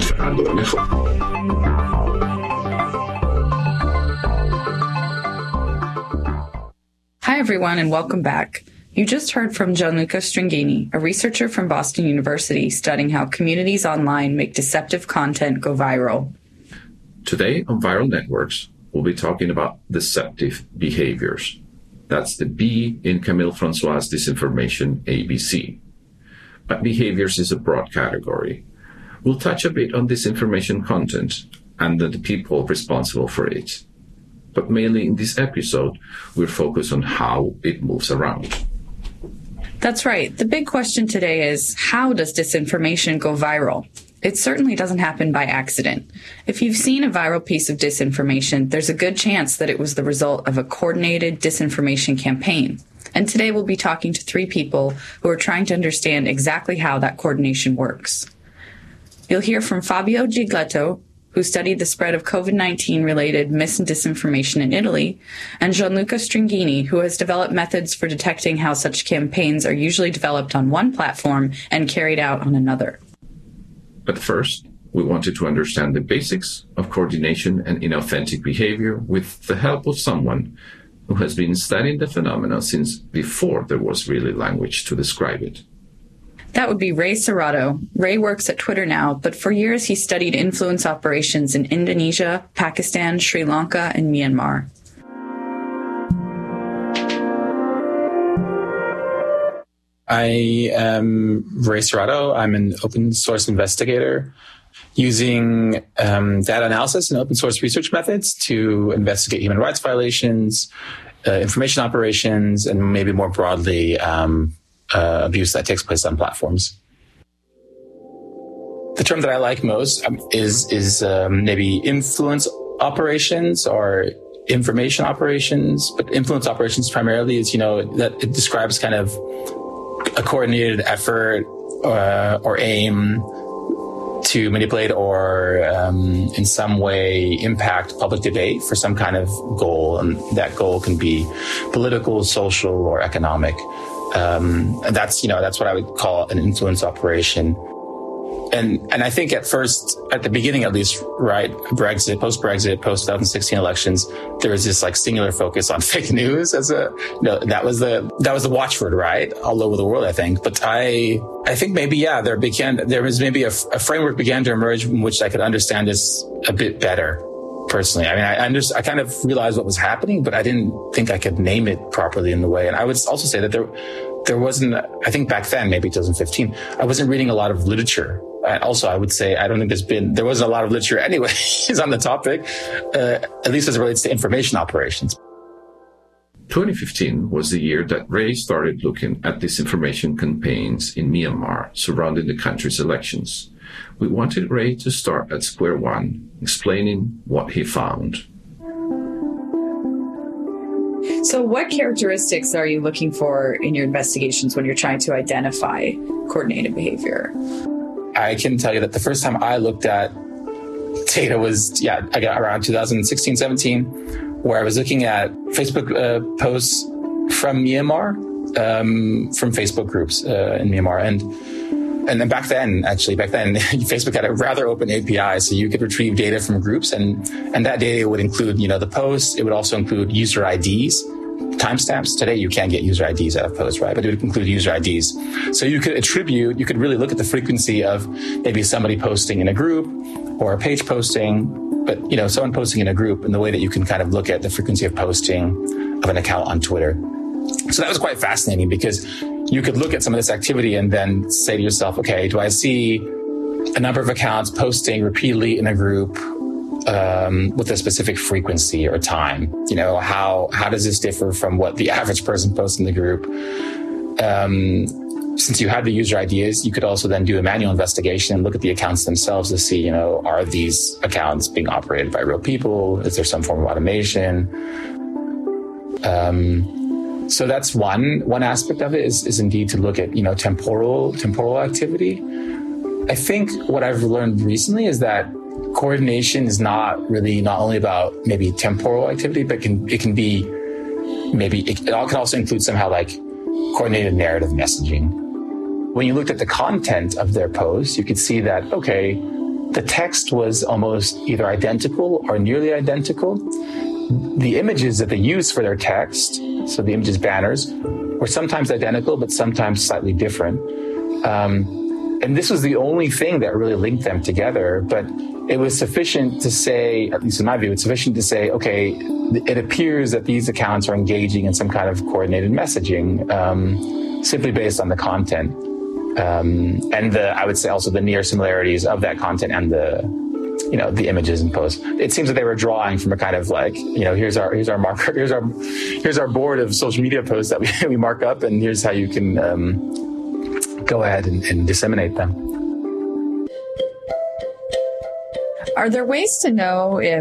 Hi, everyone, and welcome back. You just heard from Gianluca Stringini, a researcher from Boston University studying how communities online make deceptive content go viral. Today on Viral Networks, we'll be talking about deceptive behaviors. That's the B in Camille Francois' disinformation A B C. But behaviors is a broad category. We'll touch a bit on disinformation content and the people responsible for it. But mainly in this episode, we'll focus on how it moves around. That's right. The big question today is, how does disinformation go viral? It certainly doesn't happen by accident. If you've seen a viral piece of disinformation, there's a good chance that it was the result of a coordinated disinformation campaign. And today we'll be talking to three people who are trying to understand exactly how that coordination works. You'll hear from Fabio Giglietto, who studied the spread of COVID nineteen related mis and disinformation in Italy, and Gianluca Stringini, who has developed methods for detecting how such campaigns are usually developed on one platform and carried out on another. But first, we wanted to understand the basics of coordination and inauthentic behavior with the help of someone who has been studying the phenomena since before there was really language to describe it. That would be Ray Serrato. Ray works at Twitter now, but for years he studied influence operations in Indonesia, Pakistan, Sri Lanka, and Myanmar. I am Ray Serrato. I'm an open source investigator using um, data analysis and open source research methods to investigate human rights violations, uh, information operations, and maybe more broadly, um, uh, abuse that takes place on platforms. The term that I like most um, is is um, maybe influence operations or information operations, but influence operations primarily is, you know, that it describes kind of a coordinated effort uh, or aim to manipulate or um, in some way impact public debate for some kind of goal. And that goal can be political, social, or economic. Um, and that's, you know, that's what I would call an influence operation. And and I think at first, at the beginning at least, right, Brexit, post-Brexit, post-twenty sixteen elections, there was this like singular focus on fake news as a, you know, that was the that was the watchword, right, all over the world, I think. But I I think maybe yeah, there began there was maybe a, a framework began to emerge in which I could understand this a bit better. Personally, I mean, I under, I kind of realized what was happening, but I didn't think I could name it properly in the way. And I would also say that there there wasn't, I think back then, maybe twenty fifteen, I wasn't reading a lot of literature. And also, I would say, I don't think there's been, there wasn't a lot of literature anyways on the topic, uh, at least as it relates to information operations. twenty fifteen was the year that Ray started looking at disinformation campaigns in Myanmar surrounding the country's elections. We wanted Ray to start at square one, explaining what he found. So what characteristics are you looking for in your investigations when you're trying to identify coordinated behavior? I can tell you that the first time I looked at data was, yeah, I got around two thousand sixteen, seventeen, where I was looking at Facebook uh, posts from Myanmar, um, from Facebook groups uh, in Myanmar. And and then back then, actually, back then, Facebook had a rather open A P I, so you could retrieve data from groups, and, and that data would include, you know, the posts. It would also include user I Ds, timestamps. Today, you can get user I Ds out of posts, right? But it would include user I Ds. So you could attribute, you could really look at the frequency of maybe somebody posting in a group or a page posting, but, you know, someone posting in a group, and the way that you can kind of look at the frequency of posting of an account on Twitter. So that was quite fascinating, because you could look at some of this activity and then say to yourself, okay, do I see a number of accounts posting repeatedly in a group um, with a specific frequency or time? You know, how how does this differ from what the average person posts in the group? Um, since you had the user ideas, you could also then do a manual investigation and look at the accounts themselves to see, you know, are these accounts being operated by real people? Is there some form of automation? Um, So that's one one aspect of it is, is indeed to look at, you know, temporal temporal activity. I think what I've learned recently is that coordination is not really not only about maybe temporal activity, but can it can be maybe it, it all can also include somehow like coordinated narrative messaging. When you looked at the content of their posts, you could see that, okay, the text was almost either identical or nearly identical. The images that they used for their text, so the images banners, were sometimes identical, but sometimes slightly different. Um, and this was the only thing that really linked them together. But it was sufficient to say, at least in my view, it's sufficient to say, okay, it appears that these accounts are engaging in some kind of coordinated messaging, um, simply based on the content. Um, and the, I would say also the near similarities of that content and the, you know, the images and posts. It seems that they were drawing from a kind of like, you know, here's our, here's our marker, here's our, here's our board of social media posts that we, we mark up, and here's how you can um, go ahead and, and disseminate them. Are there ways to know if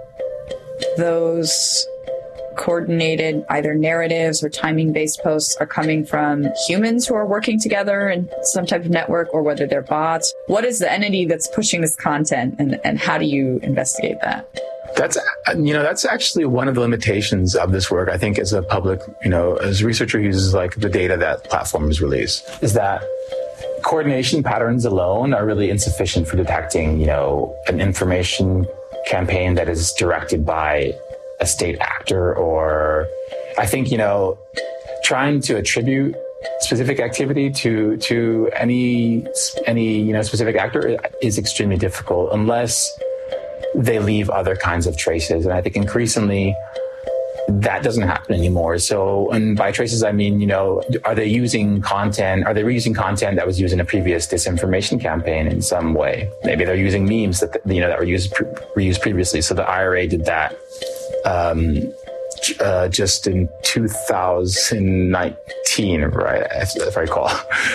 those coordinated either narratives or timing-based posts are coming from humans who are working together in some type of network, or whether they're bots? What is the entity that's pushing this content, and, and how do you investigate that? That's, you know, that's actually one of the limitations of this work, I think, as a public, you know, as a researcher who uses like the data that platforms release, is that coordination patterns alone are really insufficient for detecting, you know, an information campaign that is directed by a state actor. Or I think, you know, trying to attribute specific activity to to any any you know specific actor is extremely difficult unless they leave other kinds of traces. And I think increasingly that doesn't happen anymore. So, and by traces, I mean, you know, are they using content? Are they reusing content that was used in a previous disinformation campaign in some way? Maybe they're using memes that, you know, that were used, pre- reused previously. So the I R A did that, um, uh, just in two thousand nineteen, right? If I recall.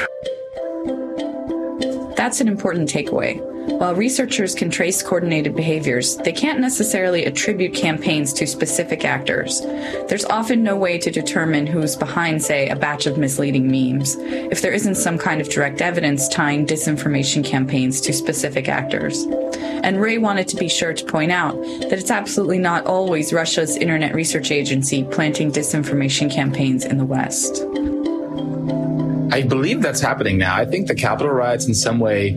That's an important takeaway. While researchers can trace coordinated behaviors, they can't necessarily attribute campaigns to specific actors. There's often no way to determine who's behind, say, a batch of misleading memes, if there isn't some kind of direct evidence tying disinformation campaigns to specific actors. And Ray wanted to be sure to point out that it's absolutely not always Russia's Internet Research Agency planting disinformation campaigns in the West. I believe that's happening now. I think the Capitol riots in some way,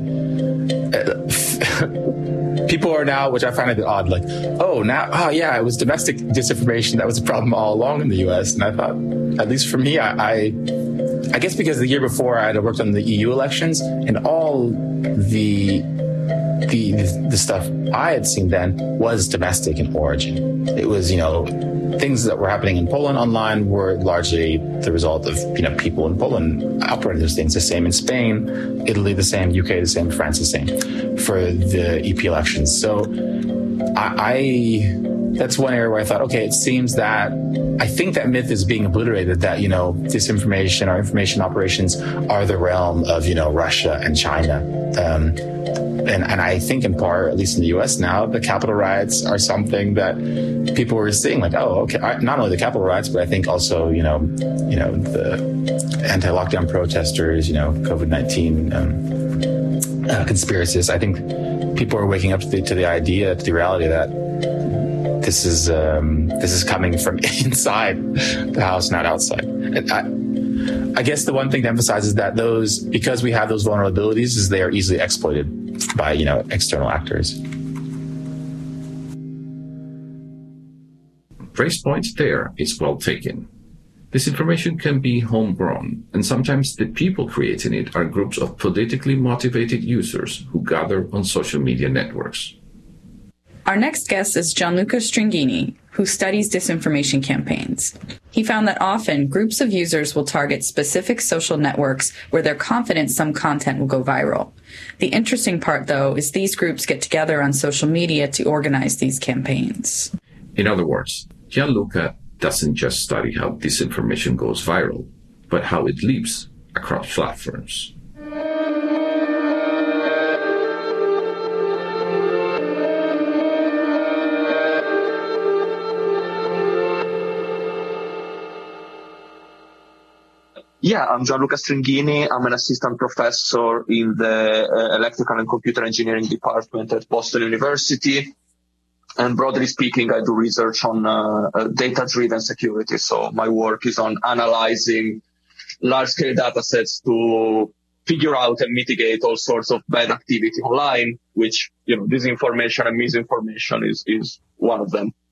people are now, which I find a bit odd, like, oh, now, oh yeah, it was domestic disinformation that was a problem all along in the U S. And I thought, at least for me, I, I, I guess because the year before I had worked on the E U elections, and all the, the, the stuff I had seen then was domestic in origin. It was, you know, things that were happening in Poland online were largely the result of, you know, people in Poland operating those things. The same in Spain, Italy the same, U K the same, France the same for the E P elections. So I, I that's one area where I thought, okay, it seems that I think that myth is being obliterated, that, you know, disinformation or information operations are the realm of, you know, Russia and China. Um, And, and I think in part, at least in the U S now, the Capitol riots are something that people were seeing, like, oh, okay, not only the Capitol riots, but I think also, you know, you know, the anti-lockdown protesters, you know, COVID nineteen um, uh, conspiracists. I think people are waking up to the, to the idea, to the reality that this is um, this is coming from inside the house, not outside. And I, I guess the one thing to emphasize is that those, because we have those vulnerabilities, is they are easily exploited by, you know, external actors. Ray's point there is well taken. Disinformation can be homegrown, and sometimes the people creating it are groups of politically motivated users who gather on social media networks. Our next guest is Gianluca Stringini, who studies disinformation campaigns. He found that often groups of users will target specific social networks where they're confident some content will go viral. The interesting part, though, is these groups get together on social media to organize these campaigns. In other words, Gianluca doesn't just study how disinformation goes viral, but how it leaps across platforms. Yeah, I'm Gianluca Stringini. I'm an assistant professor in the uh, Electrical and Computer Engineering department at Boston University. And broadly speaking, I do research on uh, uh, data-driven security. So my work is on analyzing large-scale data sets to figure out and mitigate all sorts of bad activity online, which, you know, disinformation and misinformation is, is one of them.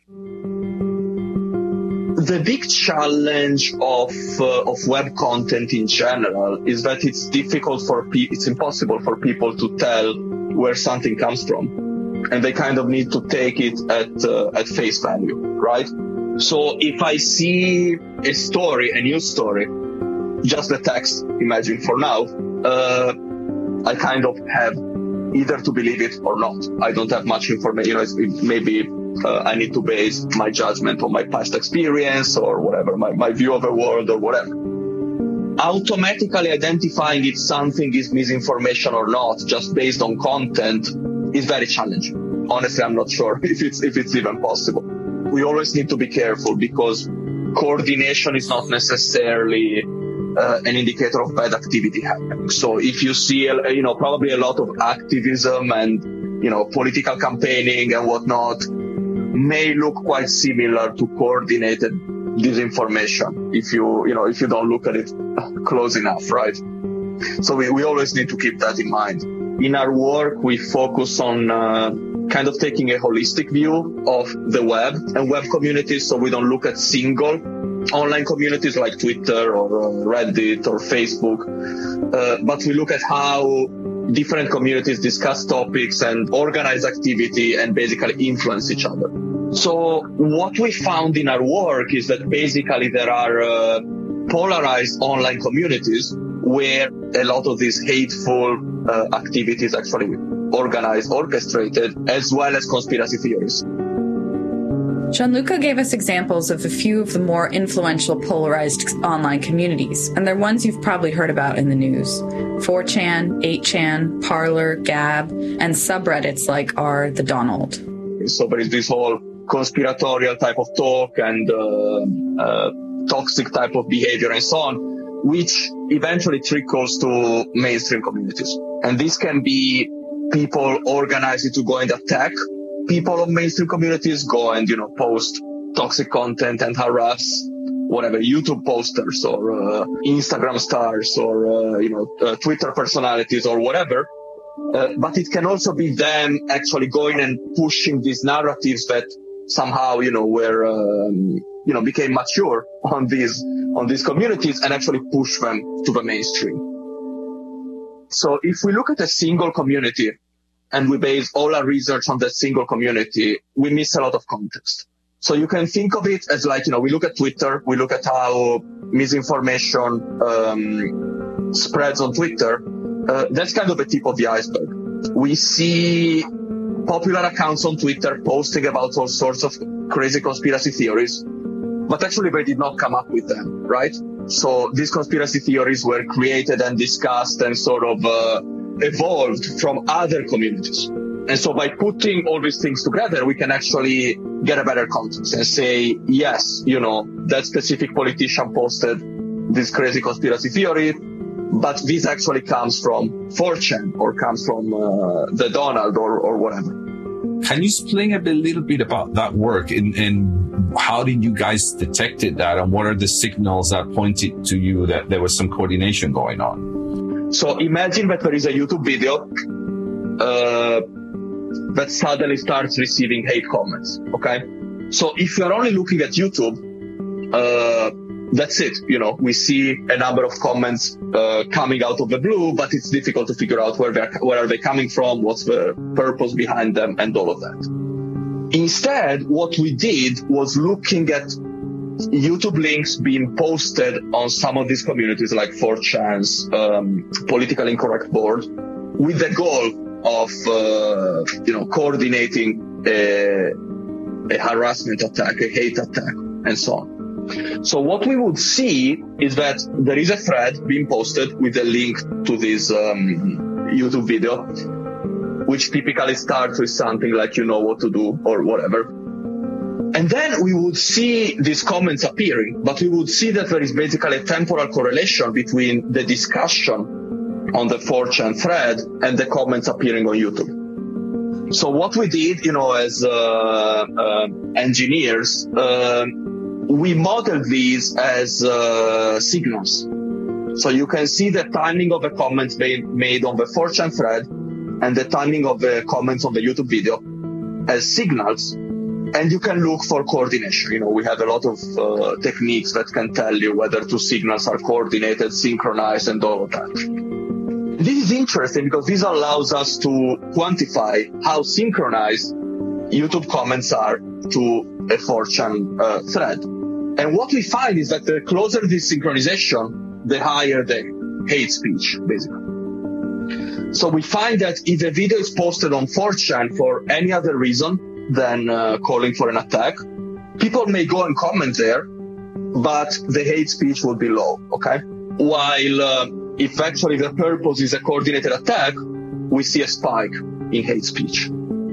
The big challenge of uh, of web content in general is that it's difficult for people, it's impossible for people to tell where something comes from, and they kind of need to take it at uh, at face value, right? So if I see a story, a news story, just the text, imagine for now, uh, I kind of have either to believe it or not. I don't have much information. You know, it's, it maybe. Uh, I need to base my judgment on my past experience or whatever, my, my view of the world or whatever. Automatically identifying if something is misinformation or not, just based on content, is very challenging. Honestly, I'm not sure if it's if it's even possible. We always need to be careful because coordination is not necessarily uh, an indicator of bad activity happening. So if you see, you know, probably a lot of activism and, you know, political campaigning and whatnot, may look quite similar to coordinated disinformation if you, you know, if you don't look at it close enough, right? So we, we always need to keep that in mind. In our work, we focus on uh, kind of taking a holistic view of the web and web communities, so we don't look at single online communities like Twitter or uh, Reddit or Facebook, uh, but we look at how different communities discuss topics and organize activity and basically influence each other. So what we found in our work is that basically there are uh, polarized online communities where a lot of these hateful uh, activities actually organized, orchestrated, as well as conspiracy theories. Gianluca gave us examples of a few of the more influential polarized online communities, and they're ones you've probably heard about in the news. four chan, eight chan, Parler, Gab, and subreddits like r the Donald. So there is this whole conspiratorial type of talk and uh, uh, toxic type of behavior and so on, which eventually trickles to mainstream communities. And this can be people organizing to go and attack people of mainstream communities, go and, you know, post toxic content and harass whatever, YouTube posters or uh, Instagram stars or, uh, you know, uh, Twitter personalities or whatever. Uh, but it can also be them actually going and pushing these narratives that somehow, you know, were, um, you know, became mature on these, on these communities and actually push them to the mainstream. So if we look at a single community and we base all our research on that single community, we miss a lot of context. So you can think of it as like, you know, we look at Twitter, we look at how misinformation um, spreads on Twitter. Uh, that's kind of the tip of the iceberg. We see popular accounts on Twitter posting about all sorts of crazy conspiracy theories, but actually they did not come up with them, right? So these conspiracy theories were created and discussed and sort of uh, evolved from other communities. And so by putting all these things together, we can actually get a better context and say, yes, you know, that specific politician posted this crazy conspiracy theory, but this actually comes from four chan or comes from uh, the Donald or, or whatever. Can you explain a bit, little bit about that work and, and how did you guys detected that and what are the signals that pointed to you that there was some coordination going on? So imagine that there is a YouTube video uh, that suddenly starts receiving hate comments, okay? So if you're only looking at YouTube, uh, that's it. You know, we see a number of comments uh, coming out of the blue, but it's difficult to figure out where they're, where are they coming from, what's the purpose behind them, and all of that. Instead, what we did was looking at YouTube links being posted on some of these communities like four chan's um, politically incorrect board with the goal of, uh, you know, coordinating a, a harassment attack, a hate attack, and so on. So what we would see is that there is a thread being posted with a link to this um, YouTube video, which typically starts with something like, you know what to do, or whatever. And then we would see these comments appearing, but we would see that there is basically a temporal correlation between the discussion on the four chan thread and the comments appearing on YouTube. So what we did, you know, as uh, uh, engineers, uh, we modeled these as uh, signals. So you can see the timing of the comments made, made on the four chan thread and the timing of the comments on the YouTube video as signals. And you can look for coordination. You know, we have a lot of uh, techniques that can tell you whether two signals are coordinated, synchronized, and all of that. This is interesting because this allows us to quantify how synchronized YouTube comments are to a four chan uh, thread. And what we find is that the closer this synchronization, the higher the hate speech, basically. So we find that if a video is posted on four chan for any other reason than uh, calling for an attack, people may go and comment there, but the hate speech will be low, okay? While uh, if actually the purpose is a coordinated attack, we see a spike in hate speech.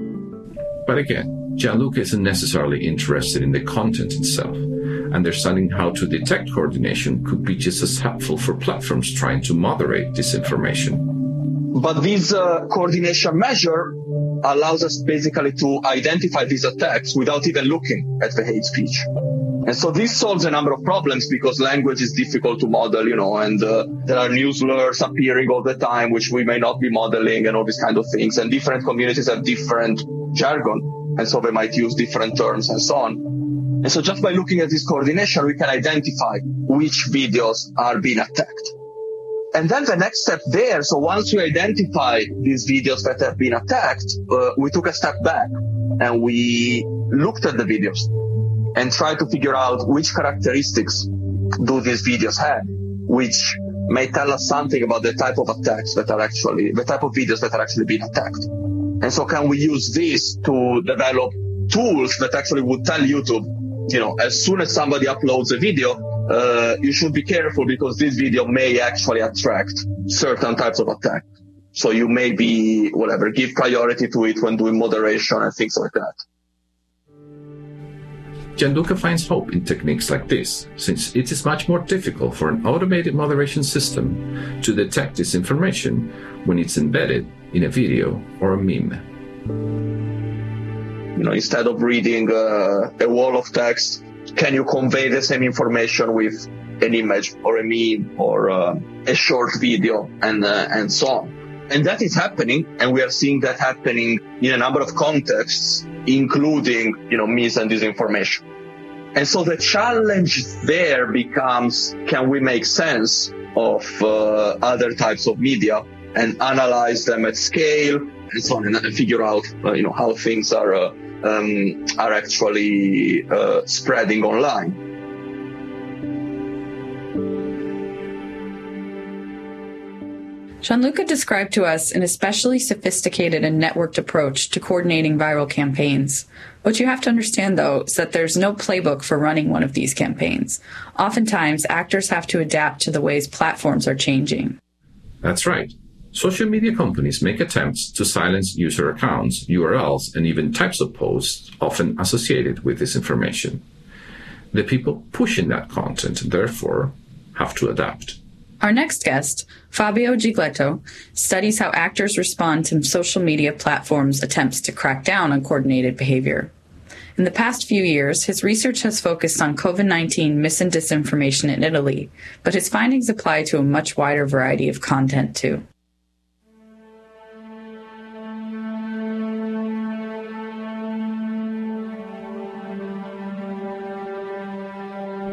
But again, Gianluca isn't necessarily interested in the content itself. Understanding how to detect coordination could be just as helpful for platforms trying to moderate disinformation. But this uh, coordination measure allows us basically to identify these attacks without even looking at the hate speech. And so this solves a number of problems because language is difficult to model, you know, and uh, there are news alerts appearing all the time, which we may not be modeling and all these kind of things. And different communities have different jargon. And so they might use different terms and so on. And so just by looking at this coordination, we can identify which videos are being attacked. And then the next step there, so once we identify these videos that have been attacked, uh, we took a step back and we looked at the videos and tried to figure out which characteristics do these videos have, which may tell us something about the type of attacks that are actually, the type of videos that are actually being attacked. And so can we use this to develop tools that actually would tell YouTube, you know, as soon as somebody uploads a video, Uh, you should be careful because this video may actually attract certain types of attack. So you may be, whatever, give priority to it when doing moderation and things like that. Gianluca finds hope in techniques like this, since it is much more difficult for an automated moderation system to detect disinformation when it's embedded in a video or a meme. You know, instead of reading uh, a wall of text, can you convey the same information with an image or a meme or uh, a short video and uh, and so on? And that is happening, and we are seeing that happening in a number of contexts, including, you know, mis and disinformation. And so the challenge there becomes, can we make sense of uh, other types of media and analyze them at scale and so on, and figure out, uh, you know, how things are uh, Um, are actually uh, spreading online. Gianluca described to us an especially sophisticated and networked approach to coordinating viral campaigns. What you have to understand, though, is that there's no playbook for running one of these campaigns. Oftentimes, actors have to adapt to the ways platforms are changing. That's right. Social media companies make attempts to silence user accounts, U R Ls, and even types of posts often associated with this information. The people pushing that content, therefore, have to adapt. Our next guest, Fabio Gigletto, studies how actors respond to social media platforms' attempts to crack down on coordinated behavior. In the past few years, his research has focused on COVID nineteen mis and disinformation in Italy, but his findings apply to a much wider variety of content, too.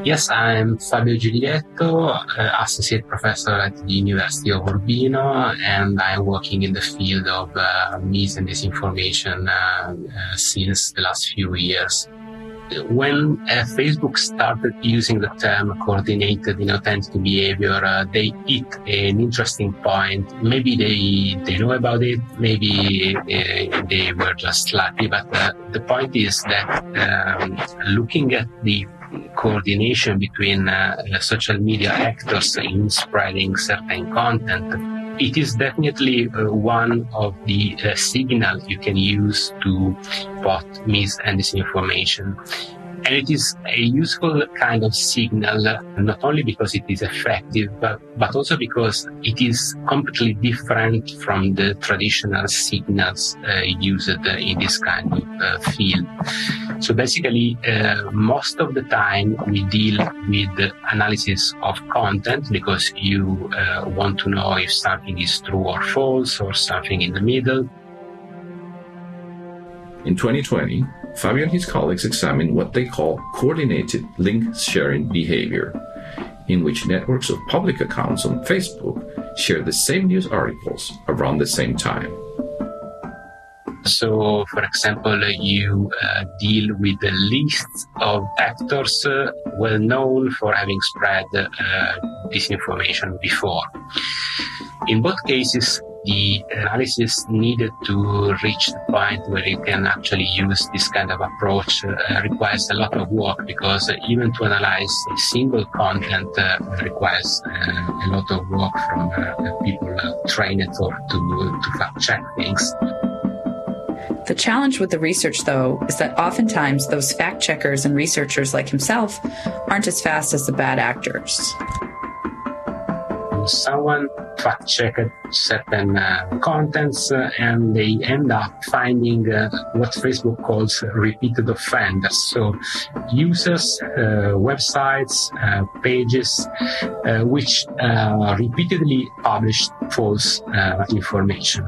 Yes, I'm Fabio Giulietto, uh, Associate Professor at the University of Urbino, and I'm working in the field of uh, mis and disinformation uh, uh, since the last few years. When uh, Facebook started using the term coordinated inauthentic behavior, uh, they hit an interesting point. Maybe they they know about it, maybe uh, they were just lucky, but uh, the point is that um, looking at the coordination between uh, social media actors in spreading certain content, it is definitely uh, one of the uh, signals you can use to spot mis and disinformation. And it is a useful kind of signal, not only because it is effective, but, but also because it is completely different from the traditional signals uh, used uh, in this kind of uh, field. So basically, uh, most of the time we deal with the analysis of content because you uh, want to know if something is true or false or something in the middle. In twenty twenty, Fabio and his colleagues examined what they call coordinated link sharing behavior, in which networks of public accounts on Facebook share the same news articles around the same time. So, for example, you uh, deal with a list of actors uh, well known for having spread uh, disinformation before. In both cases, the analysis needed to reach the point where you can actually use this kind of approach uh, requires a lot of work, because uh, even to analyze a single content uh, requires uh, a lot of work from uh, people uh, trained or to, to fact check things. The challenge with the research, though, is that oftentimes those fact checkers and researchers like himself aren't as fast as the bad actors. Someone fact-checked certain uh, contents uh, and they end up finding uh, what Facebook calls repeated offenders. So users, uh, websites, uh, pages, uh, which uh, repeatedly published false uh, information.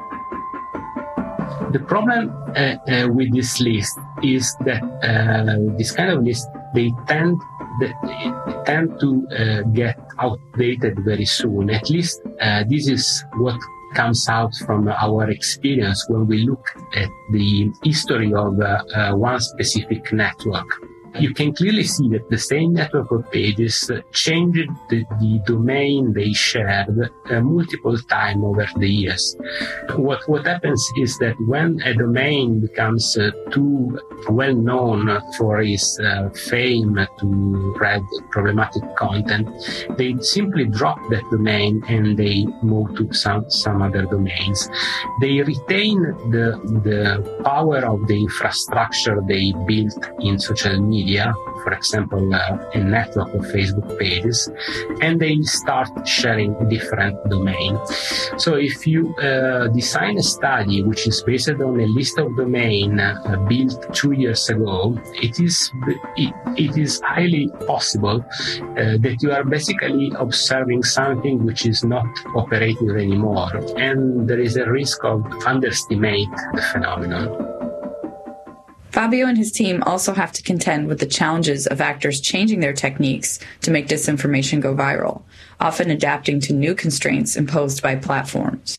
The problem uh, uh, with this list is that uh, this kind of list, they tend they tend to uh, get outdated very soon. At least uh, this is what comes out from our experience when we look at the history of uh, uh, one specific network. You can clearly see that the same network of pages uh, changed the, the domain they shared uh, multiple times over the years. What what happens is that when a domain becomes uh, too well known for its uh, fame to spread problematic content, they simply drop that domain and they move to some, some other domains. They retain the, the power of the infrastructure they built in social media, for example, uh, a network of Facebook pages, and they start sharing different domains. So if you uh, design a study which is based on a list of domains uh, built two years ago, it is it, it is highly possible uh, that you are basically observing something which is not operating anymore, and there is a risk of underestimate the phenomenon. Fabio and his team also have to contend with the challenges of actors changing their techniques to make disinformation go viral, often adapting to new constraints imposed by platforms.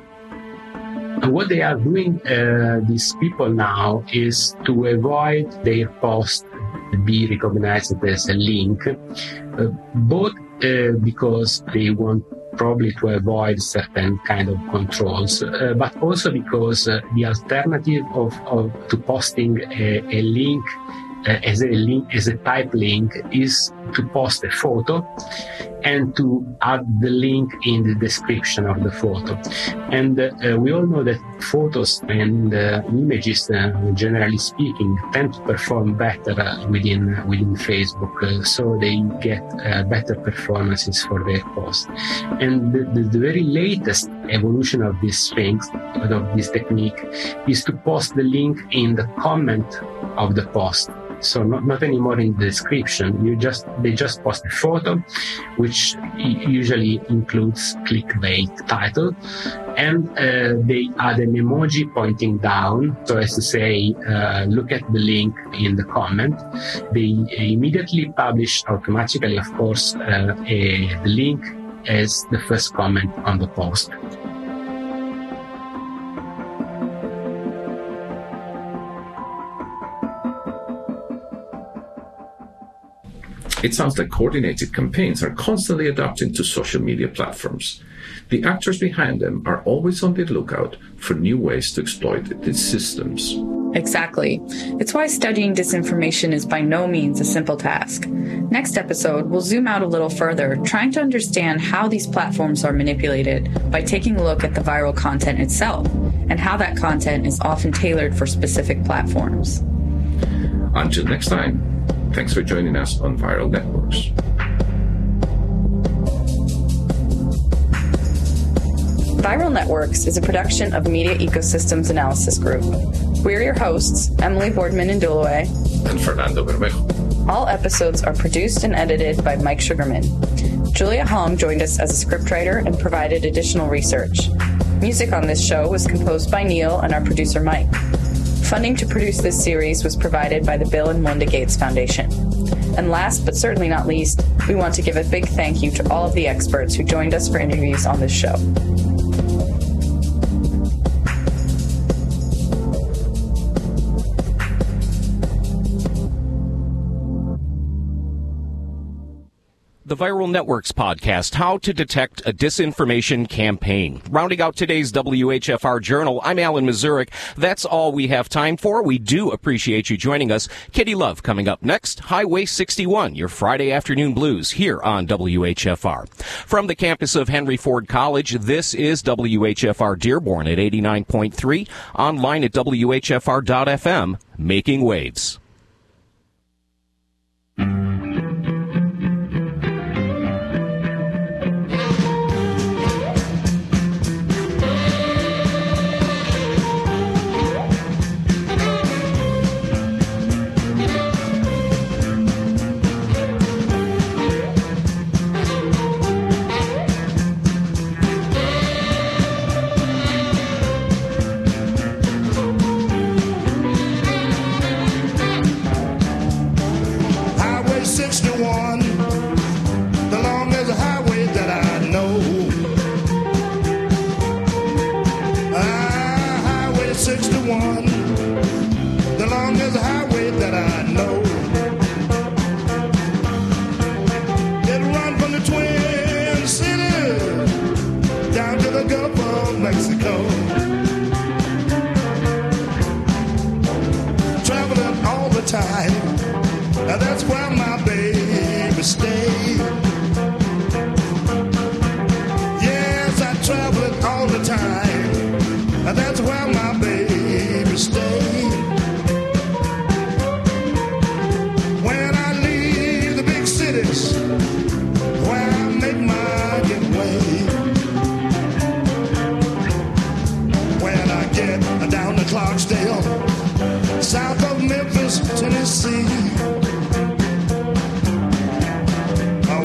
What they are doing, uh, these people now, is to avoid their post be recognized as a link, uh, both uh, because they want probably to avoid certain kind of controls, uh, but also because uh, the alternative of, of to posting a, a link uh, as a link as a type link is to post a photo and to add the link in the description of the photo. And uh, we all know that photos and uh, images, uh, generally speaking, tend to perform better uh, within within Facebook, uh, so they get uh, better performances for their posts. And the, the, the very latest evolution of this thing, of this technique, is to post the link in the comment of the post. So not, not anymore in the description. You just they just post a photo, which usually includes clickbait title, and uh, they add an emoji pointing down, so as to say, uh, look at the link in the comment. They immediately publish automatically, of course, uh, a, the link as the first comment on the post. It sounds like coordinated campaigns are constantly adapting to social media platforms. The actors behind them are always on the lookout for new ways to exploit these systems. Exactly. It's why studying disinformation is by no means a simple task. Next episode, we'll zoom out a little further, trying to understand how these platforms are manipulated by taking a look at the viral content itself and how that content is often tailored for specific platforms. Until next time, thanks for joining us on Viral Networks. Viral Networks is a production of Media Ecosystems Analysis Group. We're your hosts, Emily Boardman and Dulue, and Fernando Bermejo. All episodes are produced and edited by Mike Sugarman. Julia Hom joined us as a scriptwriter and provided additional research. Music on this show was composed by Neil and our producer Mike. Funding to produce this series was provided by the Bill and Melinda Gates Foundation. And last but certainly not least, we want to give a big thank you to all of the experts who joined us for interviews on this show. The Viral Networks podcast, How to Detect a Disinformation Campaign. Rounding out today's W H F R Journal, I'm Alan Mazurek. That's all we have time for. We do appreciate you joining us. Kitty Love coming up next. Highway sixty-one, your Friday afternoon blues here on W H F R. From the campus of Henry Ford College, this is W H F R Dearborn at eighty-nine point three, online at W H F R dot F M, making waves. Time. Now that's where my baby stays.